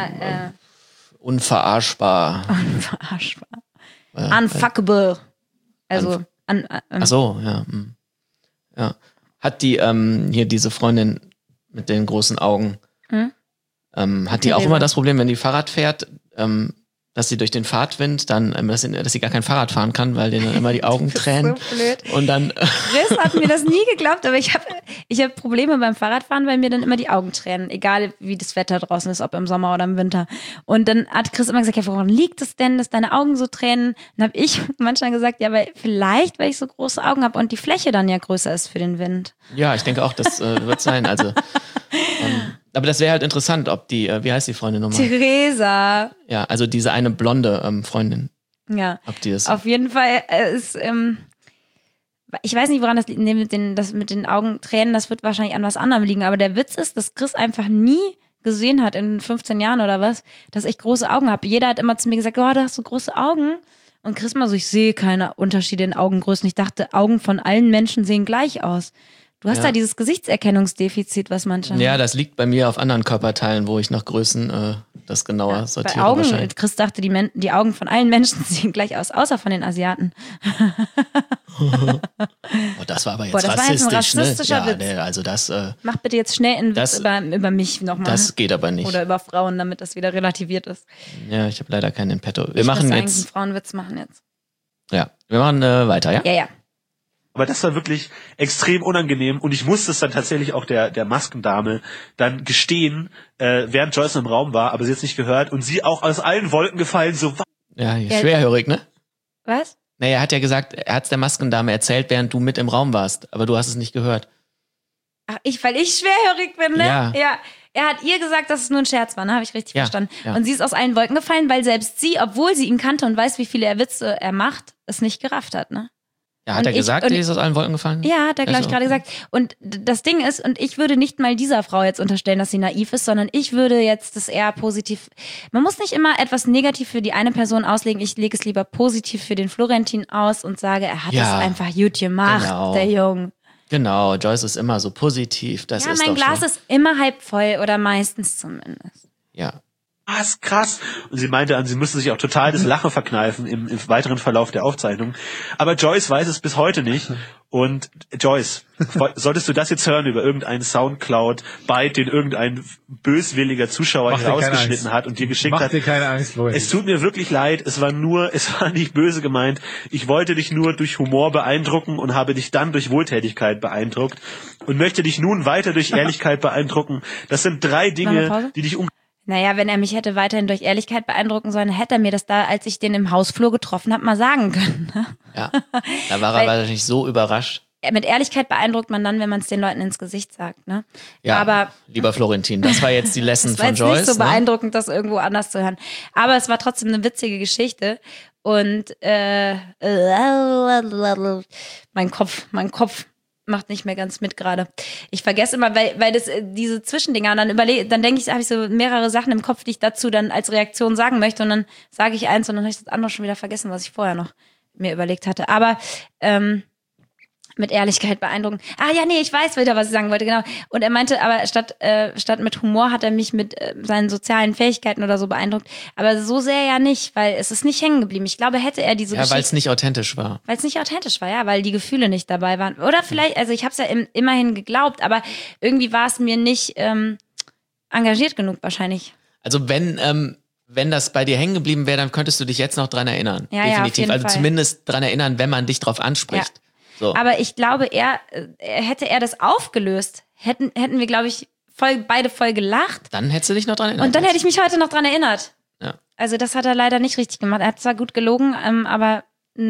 Unverarschbar. Unverarschbar. Unfuckable. Also, Ach so, ja. Ja. Hat die, hier diese Freundin mit den großen Augen, hat die auch immer das Problem, wenn die Fahrrad fährt, dass sie durch den Fahrtwind dann, dass sie gar kein Fahrrad fahren kann, weil denen dann immer die Augen tränen. So blöd. Und dann Chris hat mir das nie geglaubt, aber ich hab Probleme beim Fahrradfahren, weil mir dann immer die Augen tränen, egal wie das Wetter draußen ist, ob im Sommer oder im Winter. Und dann hat Chris immer gesagt, ja, woran liegt es denn, dass deine Augen so tränen? Dann habe ich manchmal gesagt, ja, weil ich so große Augen habe und die Fläche dann ja größer ist für den Wind. ja, ich denke auch, das wird sein. Also, aber das wäre halt interessant, ob die, wie heißt die Freundin nochmal? Theresa. Ja, also diese eine blonde Freundin. Ja, Ob die das auf jeden Fall ist, ich weiß nicht, woran das liegt, das mit den Augentränen, das wird wahrscheinlich an was anderem liegen, aber der Witz ist, dass Chris einfach nie gesehen hat in 15 Jahren oder was, dass ich große Augen habe. Jeder hat immer zu mir gesagt, oh, du hast so große Augen. Und Chris mal so, ich sehe keine Unterschiede in Augengrößen. Ich dachte, Augen von allen Menschen sehen gleich aus. Du hast da dieses Gesichtserkennungsdefizit, was manche haben. Ja, das liegt bei mir auf anderen Körperteilen, wo ich nach Größen das genauer sortiere. Bei Augen, wahrscheinlich. Chris dachte, die Augen von allen Menschen sehen gleich aus, außer von den Asiaten. Oh, das war aber jetzt das war jetzt ein rassistischer ne? Witz. Nee, also das, Mach bitte jetzt schnell einen Witz über mich nochmal. das geht aber nicht. Oder über Frauen, damit das wieder relativiert ist. Ja, ich habe leider keinen in petto. Wir Ich machen muss eigentlich jetzt, einen Frauenwitz machen jetzt. ja, wir machen weiter, ja? Ja. Aber das war wirklich extrem unangenehm und ich musste es dann tatsächlich auch der Maskendame dann gestehen, während Joyce im Raum war, aber sie jetzt nicht gehört und sie auch aus allen Wolken gefallen, so Ja, schwerhörig, ne? Was? Naja, er hat ja gesagt, er hat es der Maskendame erzählt, während du mit im Raum warst, aber du hast es nicht gehört. Ach, weil ich schwerhörig bin, ne? Ja. Er hat ihr gesagt, dass es nur ein Scherz war, ne? Habe ich richtig verstanden. Ja. Und sie ist aus allen Wolken gefallen, weil selbst sie, obwohl sie ihn kannte und weiß, wie viele Witze er macht, es nicht gerafft hat, ne? Ja, hat er gesagt, die ist aus allen Wolken gefallen? Ja, hat er, glaube ich, Also, gerade gesagt. Und das Ding ist, und ich würde nicht mal dieser Frau jetzt unterstellen, dass sie naiv ist, sondern ich würde jetzt das eher positiv. Man muss nicht immer etwas negativ für die eine Person auslegen. Ich lege es lieber positiv für den Florentin aus und sage, er hat es einfach gut gemacht, genau. der Junge. Genau, Joyce ist immer so positiv. Das Ja, ist mein doch Glas schon. ist immer halb voll oder meistens zumindest. Ja. was krass. Und sie meinte an, sie müsste sich auch total das Lachen verkneifen im weiteren Verlauf der Aufzeichnung. Aber Joyce weiß es bis heute nicht. Und Joyce, solltest du das jetzt hören über irgendeinen Soundcloud-Byte, den irgendein böswilliger Zuschauer herausgeschnitten hat und dir geschickt hat. Mach dir keine Angst, Leute. Es tut mir wirklich leid, es war nicht böse gemeint. Ich wollte dich nur durch Humor beeindrucken und habe dich dann durch Wohltätigkeit beeindruckt und möchte dich nun weiter durch Ehrlichkeit beeindrucken. Das sind 3 Dinge, die dich Naja, wenn er mich hätte weiterhin durch Ehrlichkeit beeindrucken sollen, hätte er mir das da, als ich den im Hausflur getroffen habe, mal sagen können. Ne? Ja, da war er wahrscheinlich so überrascht. Mit Ehrlichkeit beeindruckt man dann, wenn man es den Leuten ins Gesicht sagt. Ne? Ja, aber lieber Florentin, das war jetzt die Lesson von Joyce. Es war jetzt nicht so beeindruckend, das irgendwo anders zu hören. Aber es war trotzdem eine witzige Geschichte. Und mein Kopf macht nicht mehr ganz mit gerade. Ich vergesse immer, weil das diese Zwischendinger und dann denke ich, habe ich so mehrere Sachen im Kopf, die ich dazu dann als Reaktion sagen möchte und dann sage ich eins und dann habe ich das andere schon wieder vergessen, was ich vorher noch mir überlegt hatte. Aber mit Ehrlichkeit beeindrucken. Ah ja, nee, ich weiß wieder, was ich sagen wollte, genau. Und er meinte, aber statt mit Humor hat er mich mit seinen sozialen Fähigkeiten oder so beeindruckt. Aber so sehr ja nicht, weil es ist nicht hängen geblieben. Ich glaube, hätte er diese Geschichte... Ja, weil es nicht authentisch war. Weil es nicht authentisch war, ja, weil die Gefühle nicht dabei waren. Oder vielleicht, also ich habe es ja immerhin geglaubt, aber irgendwie war es mir nicht engagiert genug wahrscheinlich. Also wenn wenn das bei dir hängen geblieben wäre, dann könntest du dich jetzt noch dran erinnern. Ja, definitiv. ja, auf jeden also Fall. zumindest dran erinnern, wenn man dich drauf anspricht. So. Aber ich glaube, hätte er das aufgelöst, hätten wir, glaube ich, beide voll gelacht. Dann hättest du dich noch dran erinnert. Und dann hätte ich mich heute noch dran erinnert. Ja. Also das hat er leider nicht richtig gemacht. Er hat zwar gut gelogen, aber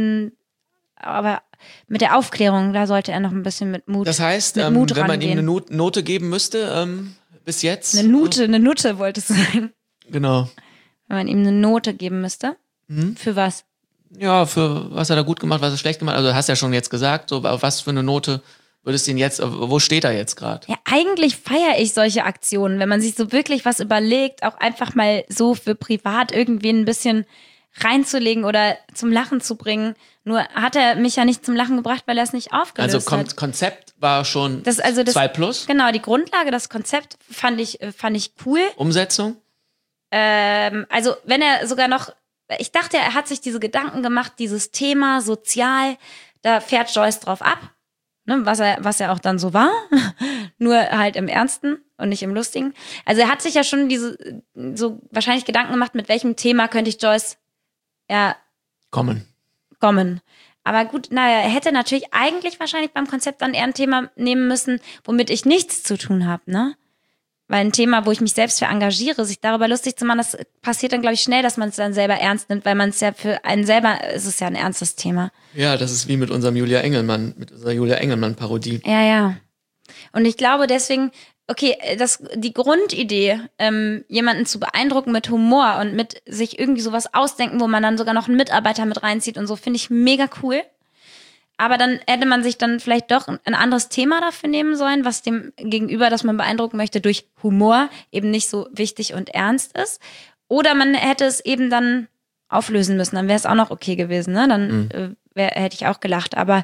mit der Aufklärung, da sollte er noch ein bisschen mit Mut Das heißt, mit wenn Mut man rangehen. ihm eine Note geben müsste, bis jetzt. Eine Nutte wolltest du sagen. Genau. Wenn man ihm eine Note geben müsste. Für was? Ja, für was hat er gut gemacht, was er schlecht gemacht. Also hast ja schon jetzt gesagt, so auf was für eine Note würdest du ihn jetzt, wo steht er jetzt gerade? Ja, eigentlich feiere ich solche Aktionen, wenn man sich so wirklich was überlegt, auch einfach mal so für privat irgendwie ein bisschen reinzulegen oder zum Lachen zu bringen. Nur hat er mich ja nicht zum Lachen gebracht, weil er es nicht aufgelöst Also hat. Konzept war schon Das 2+. Genau, die Grundlage, das Konzept fand ich cool. Umsetzung? Also wenn er sogar noch, ich dachte, er hat sich diese Gedanken gemacht, dieses Thema sozial, da fährt Joyce drauf ab, ne, was er auch dann so war, nur halt im Ernsten und nicht im Lustigen. Also er hat sich ja schon so wahrscheinlich Gedanken gemacht, mit welchem Thema könnte ich Joyce Kommen. Aber gut, naja, er hätte natürlich eigentlich wahrscheinlich beim Konzept dann eher ein Thema nehmen müssen, womit ich nichts zu tun habe, ne? Weil ein Thema, wo ich mich selbst für engagiere, sich darüber lustig zu machen, das passiert dann, glaube ich, schnell, dass man es dann selber ernst nimmt, weil man es ja für einen selber, ist es ja ein ernstes Thema. Ja, das ist wie mit unserer Julia Engelmann-Parodie. Ja. Und ich glaube deswegen, okay, die Grundidee, jemanden zu beeindrucken mit Humor und mit sich irgendwie sowas ausdenken, wo man dann sogar noch einen Mitarbeiter mit reinzieht und so, finde ich mega cool. Aber dann hätte man sich dann vielleicht doch ein anderes Thema dafür nehmen sollen, was dem Gegenüber, das man beeindrucken möchte, durch Humor eben nicht so wichtig und ernst ist. Oder man hätte es eben dann auflösen müssen, dann wäre es auch noch okay gewesen, ne? Dann hätte ich auch gelacht. Aber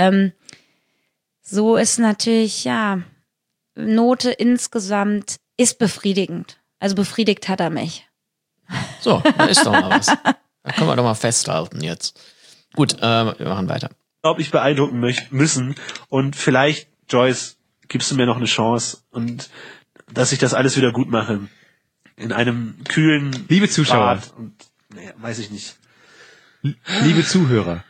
so ist natürlich, ja, Note insgesamt ist befriedigend. Also befriedigt hat er mich. So, da ist doch mal was. Da können wir doch mal festhalten jetzt. Gut, wir machen weiter. Unglaublich beeindrucken müssen und vielleicht, Joyce, gibst du mir noch eine Chance und dass ich das alles wieder gut mache. In einem kühlen Liebe Zuschauer. Bad und, naja, weiß ich nicht. Liebe Zuhörer,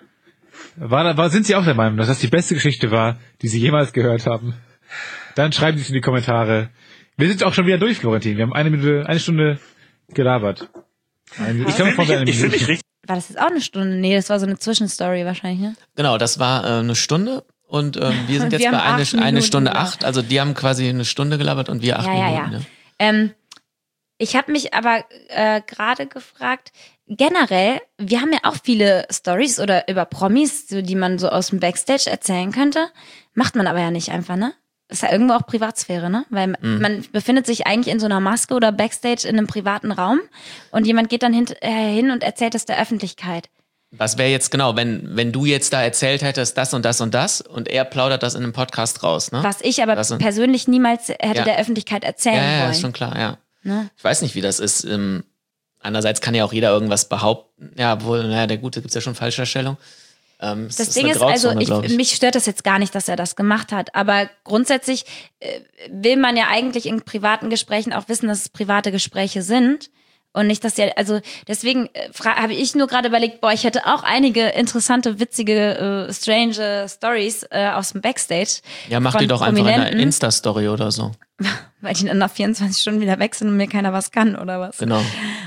sind Sie auch der Meinung, dass das die beste Geschichte war, die Sie jemals gehört haben? Dann schreiben Sie es in die Kommentare. Wir sind auch schon wieder durch, Florentin. Wir haben eine Stunde gelabert. Ich glaube, von Ich fühle mich richtig. War das jetzt auch eine Stunde? Nee, das war so eine Zwischenstory wahrscheinlich, ne? Genau, das war eine Stunde und wir sind Und jetzt wir bei haben 8 eine Minuten Stunde gelabert. 8. Also die haben quasi eine Stunde gelabert und wir 8 Minuten. Ne? Ich habe mich aber gerade gefragt, generell, wir haben ja auch viele Stories oder über Promis, so, die man so aus dem Backstage erzählen könnte. Macht man aber ja nicht einfach, ne? Ist ja irgendwo auch Privatsphäre, ne? Weil man befindet sich eigentlich in so einer Maske oder Backstage in einem privaten Raum und jemand geht dann hin und erzählt es der Öffentlichkeit. Was wäre jetzt genau, wenn du jetzt da erzählt hättest, das und das und das und er plaudert das in einem Podcast raus, ne? Was ich aber persönlich niemals hätte der Öffentlichkeit erzählen wollen. Ja, ist schon klar, ja. Ne? Ich weiß nicht, wie das ist. Andererseits kann ja auch jeder irgendwas behaupten. Ja, wohl, naja, der Gute, gibt's ja schon Falschdarstellung. Das Ding ist, also mich stört das jetzt gar nicht, dass er das gemacht hat, aber grundsätzlich will man ja eigentlich in privaten Gesprächen auch wissen, dass es private Gespräche sind und nicht, dass ja, also deswegen habe ich nur gerade überlegt, ich hätte auch einige interessante, witzige, strange Stories aus dem Backstage. Ja, mach die doch einfach in einer Insta-Story oder so. Weil die dann nach 24 Stunden wieder weg sind und mir keiner was kann oder was. Genau.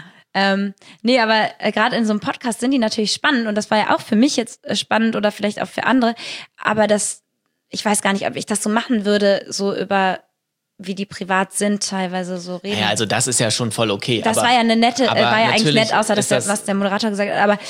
Nee, aber gerade in so einem Podcast sind die natürlich spannend und das war ja auch für mich jetzt spannend oder vielleicht auch für andere, aber ich weiß gar nicht, ob ich das so machen würde, so über wie die privat sind, teilweise so reden. Ja, also das ist ja schon voll okay. Das war ja eine nette, war ja eigentlich nett, außer was der Moderator gesagt hat, aber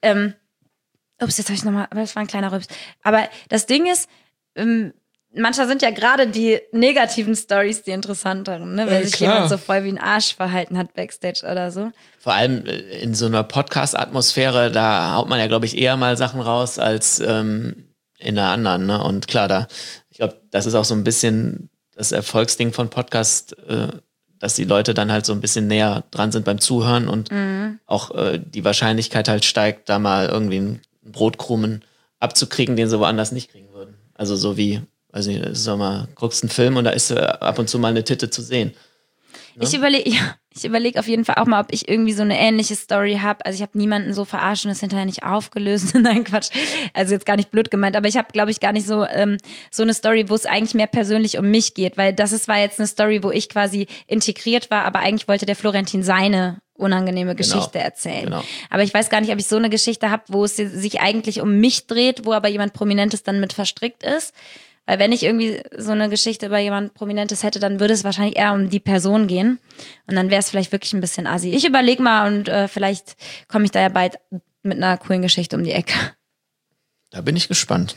ups, jetzt habe ich nochmal, aber das war ein kleiner Rübs. Aber das Ding ist, manchmal sind ja gerade die negativen Stories die interessanteren, ne? Wenn sich jemand so voll wie ein Arsch verhalten hat Backstage oder so. Vor allem in so einer Podcast-Atmosphäre, da haut man ja, glaube ich, eher mal Sachen raus als in einer anderen, ne? Und klar, ich glaube, das ist auch so ein bisschen das Erfolgsding von Podcast, dass die Leute dann halt so ein bisschen näher dran sind beim Zuhören und auch die Wahrscheinlichkeit halt steigt, da mal irgendwie einen Brotkrumen abzukriegen, den sie woanders nicht kriegen würden. Also so wie, weiß nicht, guckst einen Film und da ist ab und zu mal eine Titte zu sehen. Ne? Ich überlege, ja, Ich überlege auf jeden Fall auch mal, ob ich irgendwie so eine ähnliche Story habe. Also ich habe niemanden so verarscht und das hinterher nicht aufgelöst. Nein, Quatsch. Also jetzt gar nicht blöd gemeint, aber ich habe, glaube ich, gar nicht so so eine Story, wo es eigentlich mehr persönlich um mich geht, weil war jetzt eine Story, wo ich quasi integriert war, aber eigentlich wollte der Florentin seine unangenehme Geschichte erzählen. Genau. Aber ich weiß gar nicht, ob ich so eine Geschichte habe, wo es sich eigentlich um mich dreht, wo aber jemand Prominentes dann mit verstrickt ist. Weil wenn ich irgendwie so eine Geschichte über jemand Prominentes hätte, dann würde es wahrscheinlich eher um die Person gehen. Und dann wäre es vielleicht wirklich ein bisschen assi. Ich überlege mal und vielleicht komme ich da ja bald mit einer coolen Geschichte um die Ecke. Da bin ich gespannt.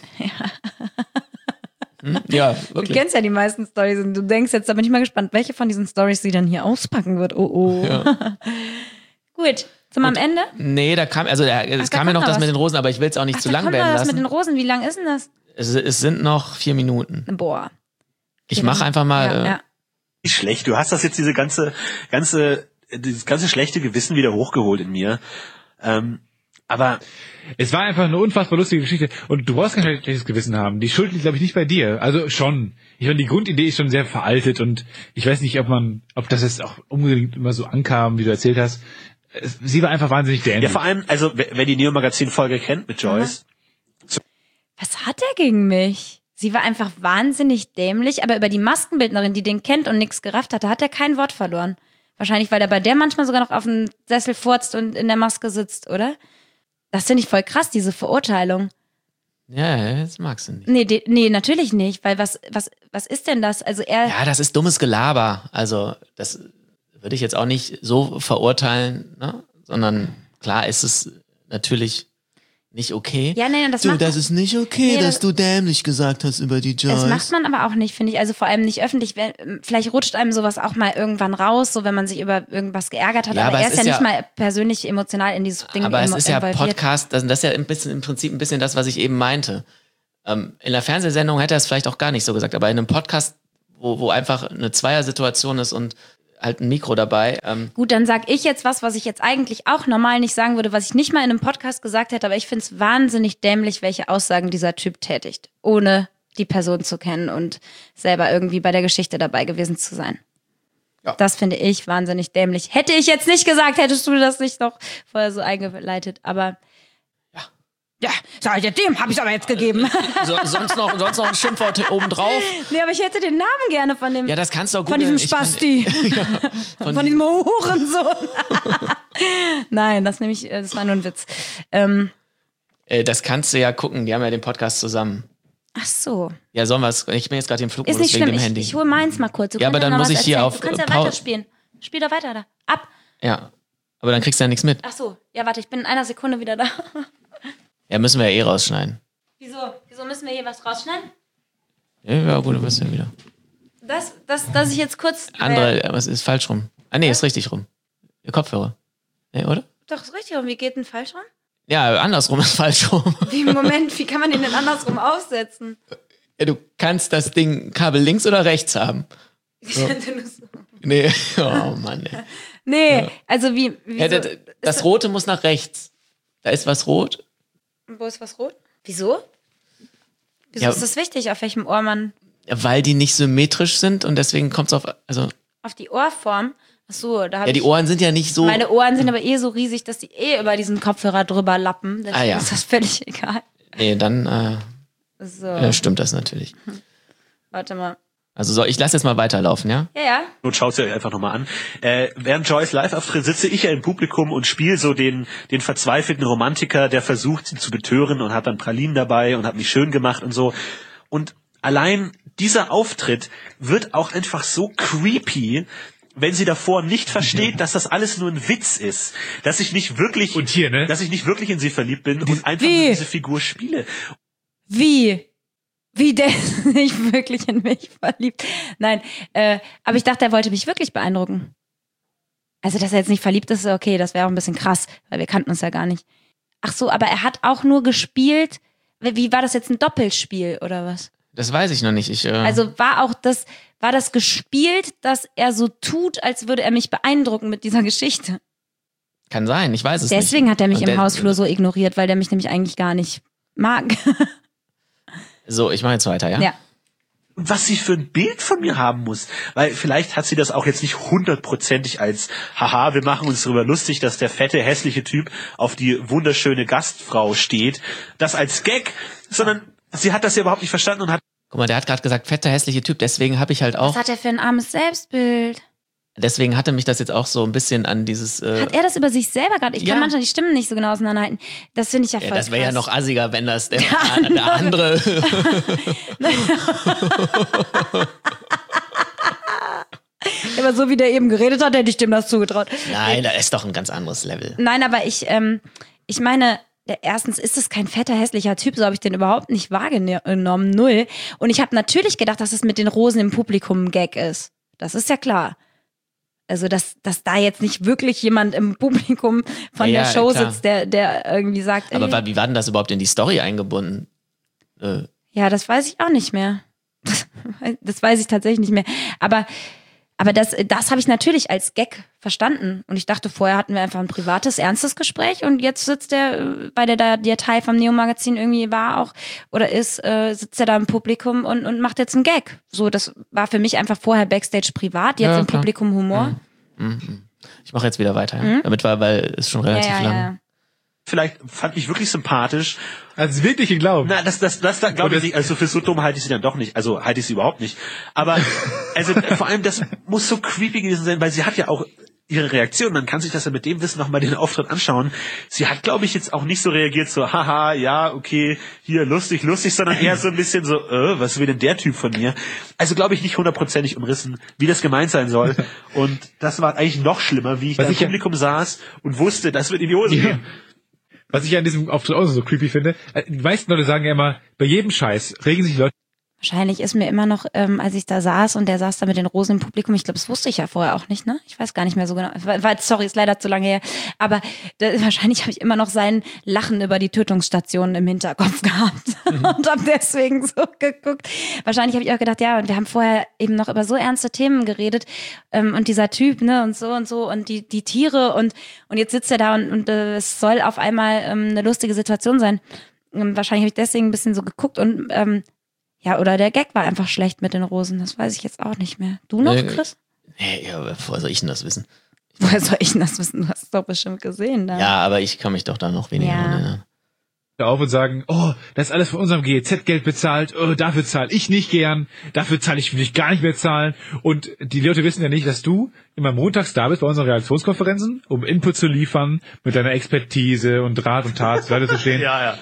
Ja, wirklich. Du kennst ja die meisten Storys und du denkst jetzt, da bin ich mal gespannt, welche von diesen Storys sie dann hier auspacken wird. Oh. Ja. Gut. Zum am Ende? Nee, es kam ja noch das mit den Rosen, aber ich will es auch nicht zu lang werden lassen. Was mit den Rosen? Wie lang ist denn das? Es sind noch 4 Minuten. Boah. Ich mache einfach mal. Ja. Nicht schlecht. Du hast das jetzt dieses ganze schlechte Gewissen wieder hochgeholt in mir. Aber es war einfach eine unfassbar lustige Geschichte. Und du brauchst kein schlechtes Gewissen haben. Die Schuld liegt, glaube ich, nicht bei dir. Also schon. Ich meine, die Grundidee ist schon sehr veraltet und ich weiß nicht, ob das jetzt auch unbedingt immer so ankam, wie du erzählt hast. Sie war einfach wahnsinnig dämlich. Ja, vor allem, also wer die Neo-Magazin-Folge kennt mit Joyce. Was hat er gegen mich? Sie war einfach wahnsinnig dämlich, aber über die Maskenbildnerin, die den kennt und nichts gerafft hatte, hat er kein Wort verloren. Wahrscheinlich, weil er bei der manchmal sogar noch auf dem Sessel furzt und in der Maske sitzt, oder? Das finde ich voll krass, diese Verurteilung. Ja, das magst du nicht. Nee, natürlich nicht, weil was ist denn das? Also ja, das ist dummes Gelaber. Also, das würde ich jetzt auch nicht so verurteilen, ne? Sondern klar ist es natürlich nicht okay. Ja, nee, das ist nicht okay, dass du dämlich gesagt hast über die Joyce. Das macht man aber auch nicht, finde ich. Also vor allem nicht öffentlich. Vielleicht rutscht einem sowas auch mal irgendwann raus, so wenn man sich über irgendwas geärgert hat. Ja, aber er ist ja nicht mal persönlich emotional in dieses Ding involviert. Aber es ist ja Podcast, das ist ja im Prinzip ein bisschen das, was ich eben meinte. In der Fernsehsendung hätte er es vielleicht auch gar nicht so gesagt, aber in einem Podcast, wo einfach eine Zweiersituation ist und halt ein Mikro dabei. Gut, dann sag ich jetzt was ich jetzt eigentlich auch normal nicht sagen würde, was ich nicht mal in einem Podcast gesagt hätte, aber ich finde es wahnsinnig dämlich, welche Aussagen dieser Typ tätigt, ohne die Person zu kennen und selber irgendwie bei der Geschichte dabei gewesen zu sein. Ja. Das finde ich wahnsinnig dämlich. Hätte ich jetzt nicht gesagt, hättest du das nicht noch vorher so eingeleitet, aber ja, dem habe ich aber jetzt gegeben. Sonst noch ein Schimpfwort obendrauf. Nee, aber ich hätte den Namen gerne von dem. Ja, das kannst du auch gut. Von diesem Spasti. Von diesem Hurensohn. Nein, das war nur ein Witz. Das kannst du ja gucken, die haben ja den Podcast zusammen. Ach so. Ja, sollen wir es? Ich bin jetzt gerade im Flugmodus ist nicht wegen schlimm. dem Handy. Ich hole meins mal kurz. Ja, aber dann muss ich hier auf. Du kannst ja weiterspielen. Spiel doch weiter da. Ab. Ja, aber dann kriegst du ja nichts mit. Ach so. Ja, warte, ich bin in einer Sekunde wieder da. Ja, müssen wir ja eh rausschneiden. Wieso müssen wir hier was rausschneiden? Ja, gut, du bist ja wieder. Dass ich jetzt kurz... was ist falsch rum? Ah, nee, ist richtig rum. Der Kopfhörer. Nee, oder? Doch, ist richtig rum. Wie geht denn falsch rum? Ja, andersrum ist falsch rum. Moment, wie kann man den denn andersrum aufsetzen? Ja, du kannst das Ding Kabel links oder rechts haben. So. Nee, oh Mann, ey. Nee, ja. Also wie ja, das Rote muss nach rechts. Da ist was rot. Wo ist was rot? Wieso ist das wichtig, auf welchem Ohr man... Ja, weil die nicht symmetrisch sind und deswegen kommt es auf die Ohrform? Ach so, da habe die Ohren sind ja nicht so... Meine Ohren sind aber so riesig, dass die über diesen Kopfhörer drüber lappen. Deswegen ist das völlig egal. Nee, dann stimmt das natürlich. Warte mal. Also ich lasse jetzt mal weiterlaufen, ja? Ja. Und schaut's euch einfach nochmal an. Während Joyce live auftritt, sitze ich ja im Publikum und spiele so den verzweifelten Romantiker, der versucht, sie zu betören und hat dann Pralinen dabei und hat mich schön gemacht und so. Und allein dieser Auftritt wird auch einfach so creepy, wenn sie davor nicht versteht, dass das alles nur ein Witz ist. Dass ich nicht wirklich, dass ich nicht wirklich in sie verliebt bin und einfach nur diese Figur spiele. Wie der ist nicht wirklich in mich verliebt. Nein, aber ich dachte, er wollte mich wirklich beeindrucken. Also, dass er jetzt nicht verliebt ist, okay, das wäre auch ein bisschen krass, weil wir kannten uns ja gar nicht. Ach so, aber er hat auch nur gespielt. Wie war das jetzt, ein Doppelspiel oder was? Das weiß ich noch nicht. Also war das gespielt, dass er so tut, als würde er mich beeindrucken mit dieser Geschichte? Kann sein, ich weiß es nicht. Deswegen hat er mich im Hausflur so ignoriert, weil der mich nämlich eigentlich gar nicht mag. So, ich mache jetzt weiter, ja? Ja. was sie für ein Bild von mir haben muss. Weil vielleicht hat sie das auch jetzt nicht 100%ig als, haha, wir machen uns darüber lustig, dass der fette, hässliche Typ auf die wunderschöne Gastfrau steht. Das als Gag, sondern sie hat das ja überhaupt nicht verstanden und hat... Guck mal, der hat gerade gesagt, fetter, hässliche Typ, deswegen habe ich halt auch... Was hat er für ein armes Selbstbild? Deswegen hatte mich das jetzt auch so ein bisschen an dieses... Hat er das über sich selber gerade? Ich kann manchmal die Stimmen nicht so genau auseinanderhalten. Das finde ich ja voll das wäre ja noch assiger, wenn das der andere... Aber so wie der eben geredet hat, hätte ich dem das zugetraut. Nein, das ist doch ein ganz anderes Level. Nein, aber ich meine... Erstens ist es kein fetter, hässlicher Typ, so habe ich den überhaupt nicht wahrgenommen, null. Und ich habe natürlich gedacht, dass es mit den Rosen im Publikum ein Gag ist. Das ist ja klar. Also, dass da jetzt nicht wirklich jemand im Publikum von der Show sitzt, der irgendwie sagt... Aber wie war denn das überhaupt in die Story eingebunden? Ja, das weiß ich auch nicht mehr. Das weiß ich tatsächlich nicht mehr. Aber das habe ich natürlich als Gag verstanden. Und ich dachte, vorher hatten wir einfach ein privates, ernstes Gespräch und jetzt sitzt der, weil der Teil vom Neo-Magazin irgendwie war auch oder ist, sitzt er da im Publikum und macht jetzt einen Gag. So, das war für mich einfach vorher Backstage privat, jetzt im Publikum Humor. Ich mache jetzt wieder weiter, damit weil es schon relativ lang. Ja. Vielleicht fand ich wirklich sympathisch. Also wirklich geglaubt. Na, das glaube ich nicht. Also für so dumm halte ich sie dann doch nicht. Also halte ich sie überhaupt nicht. Aber also vor allem, das muss so creepy gewesen sein, weil sie hat ja auch ihre Reaktion. Man kann sich das ja mit dem Wissen nochmal den Auftritt anschauen. Sie hat, glaube ich, jetzt auch nicht so reagiert, so, haha, ja, okay, hier, lustig, sondern eher so ein bisschen so, was will denn der Typ von mir? Also, glaube ich, nicht 100%ig umrissen, wie das gemeint sein soll. Und das war eigentlich noch schlimmer, wie ich da im Publikum saß und wusste, das wird in die Hose gehen. Was ich an diesem Auftritt auch so creepy finde, die meisten Leute sagen ja immer, bei jedem Scheiß regen sich Leute... Wahrscheinlich ist mir immer noch, als ich da saß und der saß da mit den Rosen im Publikum, ich glaube, das wusste ich ja vorher auch nicht, ne? Ich weiß gar nicht mehr so genau. Sorry, ist leider zu lange her. Aber wahrscheinlich habe ich immer noch sein Lachen über die Tötungsstationen im Hinterkopf gehabt und habe deswegen so geguckt. Wahrscheinlich habe ich auch gedacht, ja, und wir haben vorher eben noch über so ernste Themen geredet und dieser Typ, ne, und so und die Tiere und jetzt sitzt er da und es soll auf einmal eine lustige Situation sein. Wahrscheinlich habe ich deswegen ein bisschen so geguckt und ja, oder der Gag war einfach schlecht mit den Rosen. Das weiß ich jetzt auch nicht mehr. Du noch, Chris? Nee, ja, woher soll ich denn das wissen? Woher soll ich denn das wissen? Du hast es doch bestimmt gesehen. Da. Ja, aber ich kann mich doch da noch weniger erinnern. Auf und sagen, oh, das ist alles von unserem GEZ-Geld bezahlt, oh, dafür zahle ich nicht gern, dafür will ich gar nicht mehr zahlen. Und die Leute wissen ja nicht, dass du immer montags da bist bei unseren Redaktionskonferenzen, um Input zu liefern, mit deiner Expertise und Rat und Tat zur Seite zu stehen. Ja.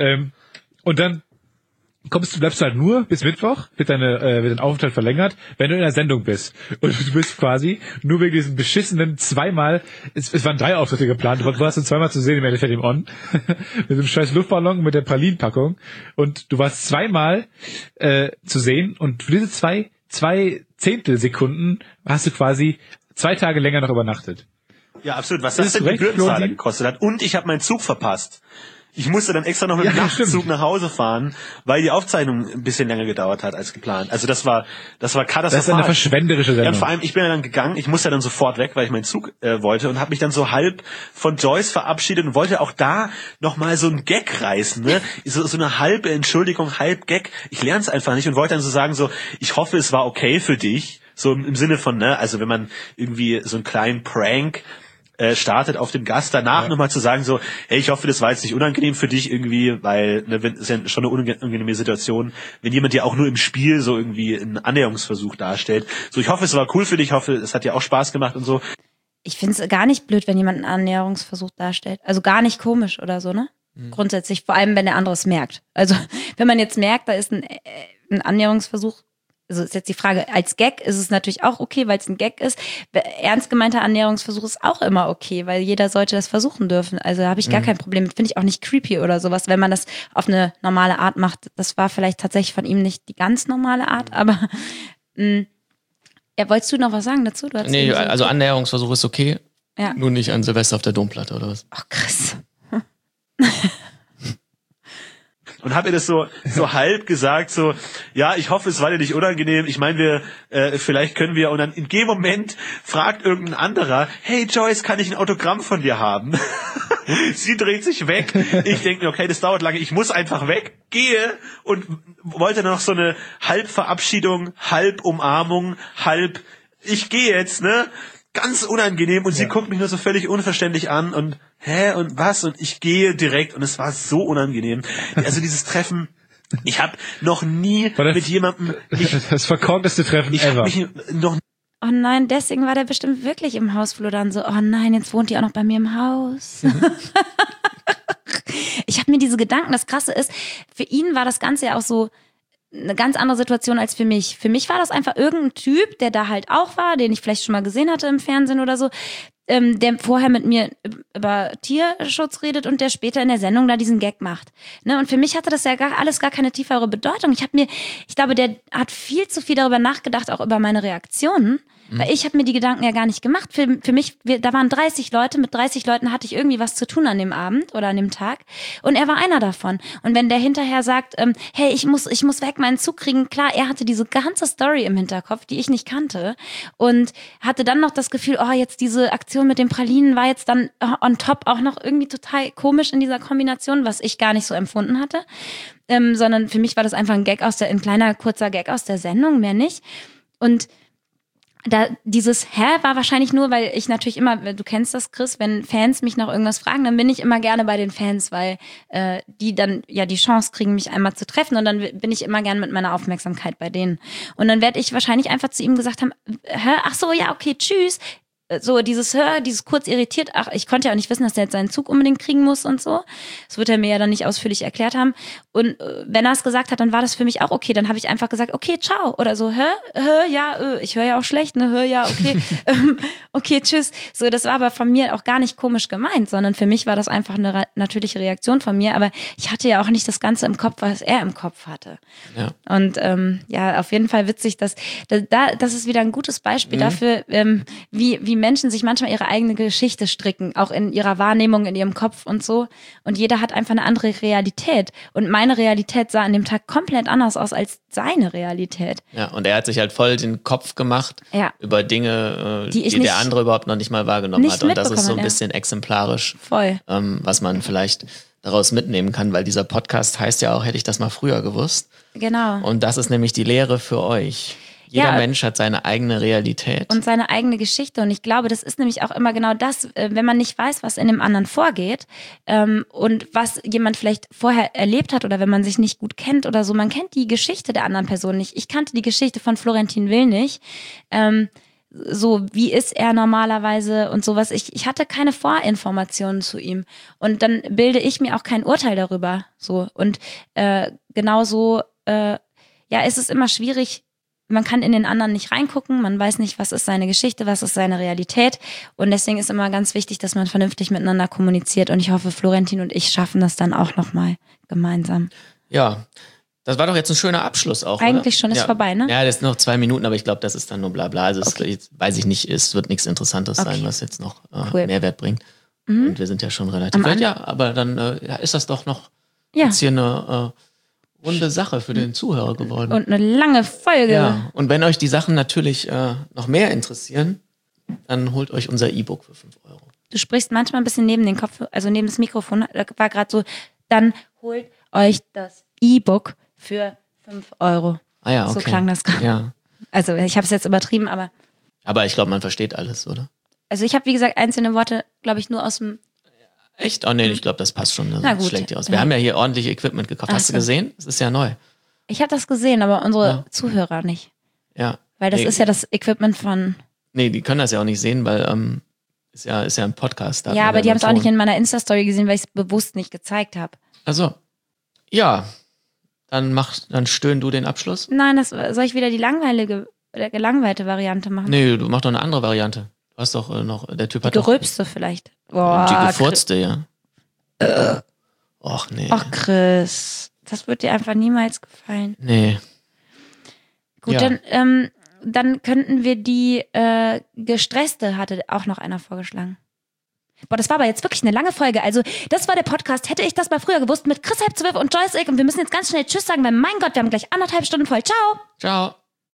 Und dann bleibst du halt nur bis Mittwoch, wird dein Aufenthalt verlängert, wenn du in der Sendung bist. Und du bist quasi nur wegen diesem beschissenen zweimal, es waren 3 Auftritte geplant, du warst dann zweimal zu sehen im Endeffekt im On, mit dem scheiß Luftballon, mit der Pralinenpackung. Und du warst zweimal zu sehen und für diese zwei Zehntelsekunden hast du quasi 2 Tage länger noch übernachtet. Ja, absolut. Was das denn die Gebührenzahler gekostet hat. Und ich habe meinen Zug verpasst. Ich musste dann extra noch mit dem Nachtzug nach Hause fahren, weil die Aufzeichnung ein bisschen länger gedauert hat als geplant. Also das war katastrophal. Das ist eine verschwenderische Sendung. Ja, und vor allem, ich bin ja dann gegangen, ich musste dann sofort weg, weil ich meinen Zug wollte und habe mich dann so halb von Joyce verabschiedet und wollte auch da nochmal so einen Gag reißen, ne? So eine halbe Entschuldigung, halb Gag. Ich lerne es einfach nicht und wollte dann so sagen, so, ich hoffe, es war okay für dich. So im Sinne von, ne, also wenn man irgendwie so einen kleinen Prank startet auf den Gast, danach nochmal zu sagen so, hey, ich hoffe, das war jetzt nicht unangenehm für dich irgendwie, weil das ist ja schon eine unangenehme Situation, wenn jemand dir auch nur im Spiel so irgendwie einen Annäherungsversuch darstellt. So, ich hoffe, es war cool für dich, ich hoffe, es hat dir auch Spaß gemacht und so. Ich finde es gar nicht blöd, wenn jemand einen Annäherungsversuch darstellt. Also gar nicht komisch oder so, ne? Grundsätzlich, vor allem, wenn der andere es merkt. Also, wenn man jetzt merkt, da ist ein Annäherungsversuch, also ist jetzt die Frage, als Gag ist es natürlich auch okay, weil es ein Gag ist. Ernst gemeinter Annäherungsversuch ist auch immer okay, weil jeder sollte das versuchen dürfen. Also habe ich gar kein Problem mit. Finde ich auch nicht creepy oder sowas, wenn man das auf eine normale Art macht. Das war vielleicht tatsächlich von ihm nicht die ganz normale Art, aber ja, wolltest du noch was sagen dazu? Nee, also Annäherungsversuch ist okay, ja. Nur nicht an Silvester auf der Domplatte oder was? Ach, krass. Und hab ihr das so halb gesagt, so, ja, ich hoffe, es war dir nicht unangenehm. Ich meine, vielleicht können wir, und dann in dem Moment fragt irgendein anderer, hey Joyce, kann ich ein Autogramm von dir haben? Sie dreht sich weg. Ich denke mir, okay, das dauert lange. Ich muss einfach weg. Gehe und wollte noch so eine Halbverabschiedung, halb Umarmung, halb ich gehe jetzt, ne? Ganz unangenehm. Und sie guckt mich nur so völlig unverständlich an und hä, und was? Und ich gehe direkt und es war so unangenehm. Also dieses Treffen, ich habe noch nie mit jemandem... Das verkorkteste Treffen ever. Ich habe mich noch Oh nein, deswegen war der bestimmt wirklich im Hausflur dann so, oh nein, jetzt wohnt die auch noch bei mir im Haus. Ich habe mir diese Gedanken, das Krasse ist, für ihn war das Ganze ja auch so eine ganz andere Situation als für mich. Für mich war das einfach irgendein Typ, der da halt auch war, den ich vielleicht schon mal gesehen hatte im Fernsehen oder so, der vorher mit mir über Tierschutz redet und der später in der Sendung da diesen Gag macht. Ne? Und für mich hatte das ja alles gar keine tiefere Bedeutung. Ich glaube, der hat viel zu viel darüber nachgedacht, auch über meine Reaktionen. Weil ich habe mir die Gedanken ja gar nicht gemacht. Für mich, da waren 30 Leute, mit 30 Leuten hatte ich irgendwie was zu tun an dem Abend oder an dem Tag. Und er war einer davon. Und wenn der hinterher sagt, hey, ich muss weg, meinen Zug kriegen, klar, er hatte diese ganze Story im Hinterkopf, die ich nicht kannte. Und hatte dann noch das Gefühl, oh, jetzt diese Aktion mit den Pralinen war jetzt dann on top auch noch irgendwie total komisch in dieser Kombination, was ich gar nicht so empfunden hatte. Sondern für mich war das einfach ein kleiner, kurzer Gag aus der Sendung, mehr nicht. Und da dieses war wahrscheinlich nur, weil ich natürlich immer, du kennst das, Chris, wenn Fans mich nach irgendwas fragen, dann bin ich immer gerne bei den Fans, weil die dann ja die Chance kriegen, mich einmal zu treffen und dann bin ich immer gerne mit meiner Aufmerksamkeit bei denen. Und dann werde ich wahrscheinlich einfach zu ihm gesagt haben, ach so, ja, okay, tschüss. So dieses kurz irritiert, ach, ich konnte ja auch nicht wissen, dass der jetzt seinen Zug unbedingt kriegen muss und so. Das wird er mir ja dann nicht ausführlich erklärt haben. Und wenn er es gesagt hat, dann war das für mich auch okay. Dann habe ich einfach gesagt, okay, ciao. Oder so, ja, ich höre ja auch schlecht, ne, ja, okay, okay, tschüss. So, das war aber von mir auch gar nicht komisch gemeint, sondern für mich war das einfach eine natürliche Reaktion von mir. Aber ich hatte ja auch nicht das Ganze im Kopf, was er im Kopf hatte. Ja. Und ja, auf jeden Fall witzig, das ist wieder ein gutes Beispiel dafür, wie Menschen sich manchmal ihre eigene Geschichte stricken, auch in ihrer Wahrnehmung, in ihrem Kopf und so. Und jeder hat einfach eine andere Realität. Und meine Realität sah an dem Tag komplett anders aus als seine Realität. Ja, und er hat sich halt voll den Kopf gemacht über Dinge, die der andere überhaupt noch nicht mal wahrgenommen hat. Und das ist so ein bisschen exemplarisch, was man vielleicht daraus mitnehmen kann, weil dieser Podcast heißt ja auch, hätte ich das mal früher gewusst. Genau. Und das ist nämlich die Lehre für euch. Jeder Mensch hat seine eigene Realität. Und seine eigene Geschichte. Und ich glaube, das ist nämlich auch immer genau das, wenn man nicht weiß, was in dem anderen vorgeht und was jemand vielleicht vorher erlebt hat oder wenn man sich nicht gut kennt oder so. Man kennt die Geschichte der anderen Person nicht. Ich kannte die Geschichte von Florentin Will nicht. So, wie ist er normalerweise und sowas. Ich hatte keine Vorinformationen zu ihm. Und dann bilde ich mir auch kein Urteil darüber. So. Und genauso ist es immer schwierig. Man kann in den anderen nicht reingucken, man weiß nicht, was ist seine Geschichte, was ist seine Realität und deswegen ist immer ganz wichtig, dass man vernünftig miteinander kommuniziert und ich hoffe, Florentin und ich schaffen das dann auch nochmal gemeinsam. Ja, das war doch jetzt ein schöner Abschluss auch, eigentlich oder? Schon, ist vorbei, ne? Ja, das sind noch 2 Minuten, aber ich glaube, das ist dann nur Blabla. Also es, weiß ich nicht, es wird nichts Interessantes sein, was jetzt noch Mehrwert bringt. Und wir sind ja schon relativ weit. Ja, aber dann ist das doch noch jetzt hier eine runde Sache für den Zuhörer geworden. Und eine lange Folge. Ja, und wenn euch die Sachen natürlich noch mehr interessieren, dann holt euch unser E-Book für 5 Euro. Du sprichst manchmal ein bisschen neben den Kopf, also neben das Mikrofon, da war gerade so, dann holt euch das E-Book für 5 Euro. Ah ja, okay. So klang das gerade. Ja. Also ich habe es jetzt übertrieben, aber... Aber ich glaube, man versteht alles, oder? Also ich habe, wie gesagt, einzelne Worte, glaube ich, nur aus dem... Echt? Oh nee, ich glaube, das passt schon. Na gut. Schlägt dir aus. Wir haben ja hier ordentlich Equipment gekauft. Hast du gesehen? Das ist ja neu. Ich habe das gesehen, aber unsere Zuhörer nicht. Ja. Weil das ist ja das Equipment von... Nee, die können das ja auch nicht sehen, weil ist ja ein Podcast. Ja, aber die haben es auch nicht in meiner Insta-Story gesehen, weil ich es bewusst nicht gezeigt habe. Also, ja. Dann stöhn du den Abschluss. Nein, soll ich wieder die gelangweilte Variante machen? Nee, du mach doch eine andere Variante. Du hast doch noch, der Typ hat die gerülpste vielleicht. Boah, die gefurzte, ja. Och, nee. Ach, Chris. Das wird dir einfach niemals gefallen. Nee. Gut, dann könnten wir die gestresste, hatte auch noch einer vorgeschlagen. Boah, das war aber jetzt wirklich eine lange Folge. Also, das war der Podcast. Hätte ich das mal früher gewusst mit Chris Halbzwölf und Joyce Ick. Und wir müssen jetzt ganz schnell Tschüss sagen, weil mein Gott, wir haben gleich 1,5 Stunden voll. Ciao. Ciao.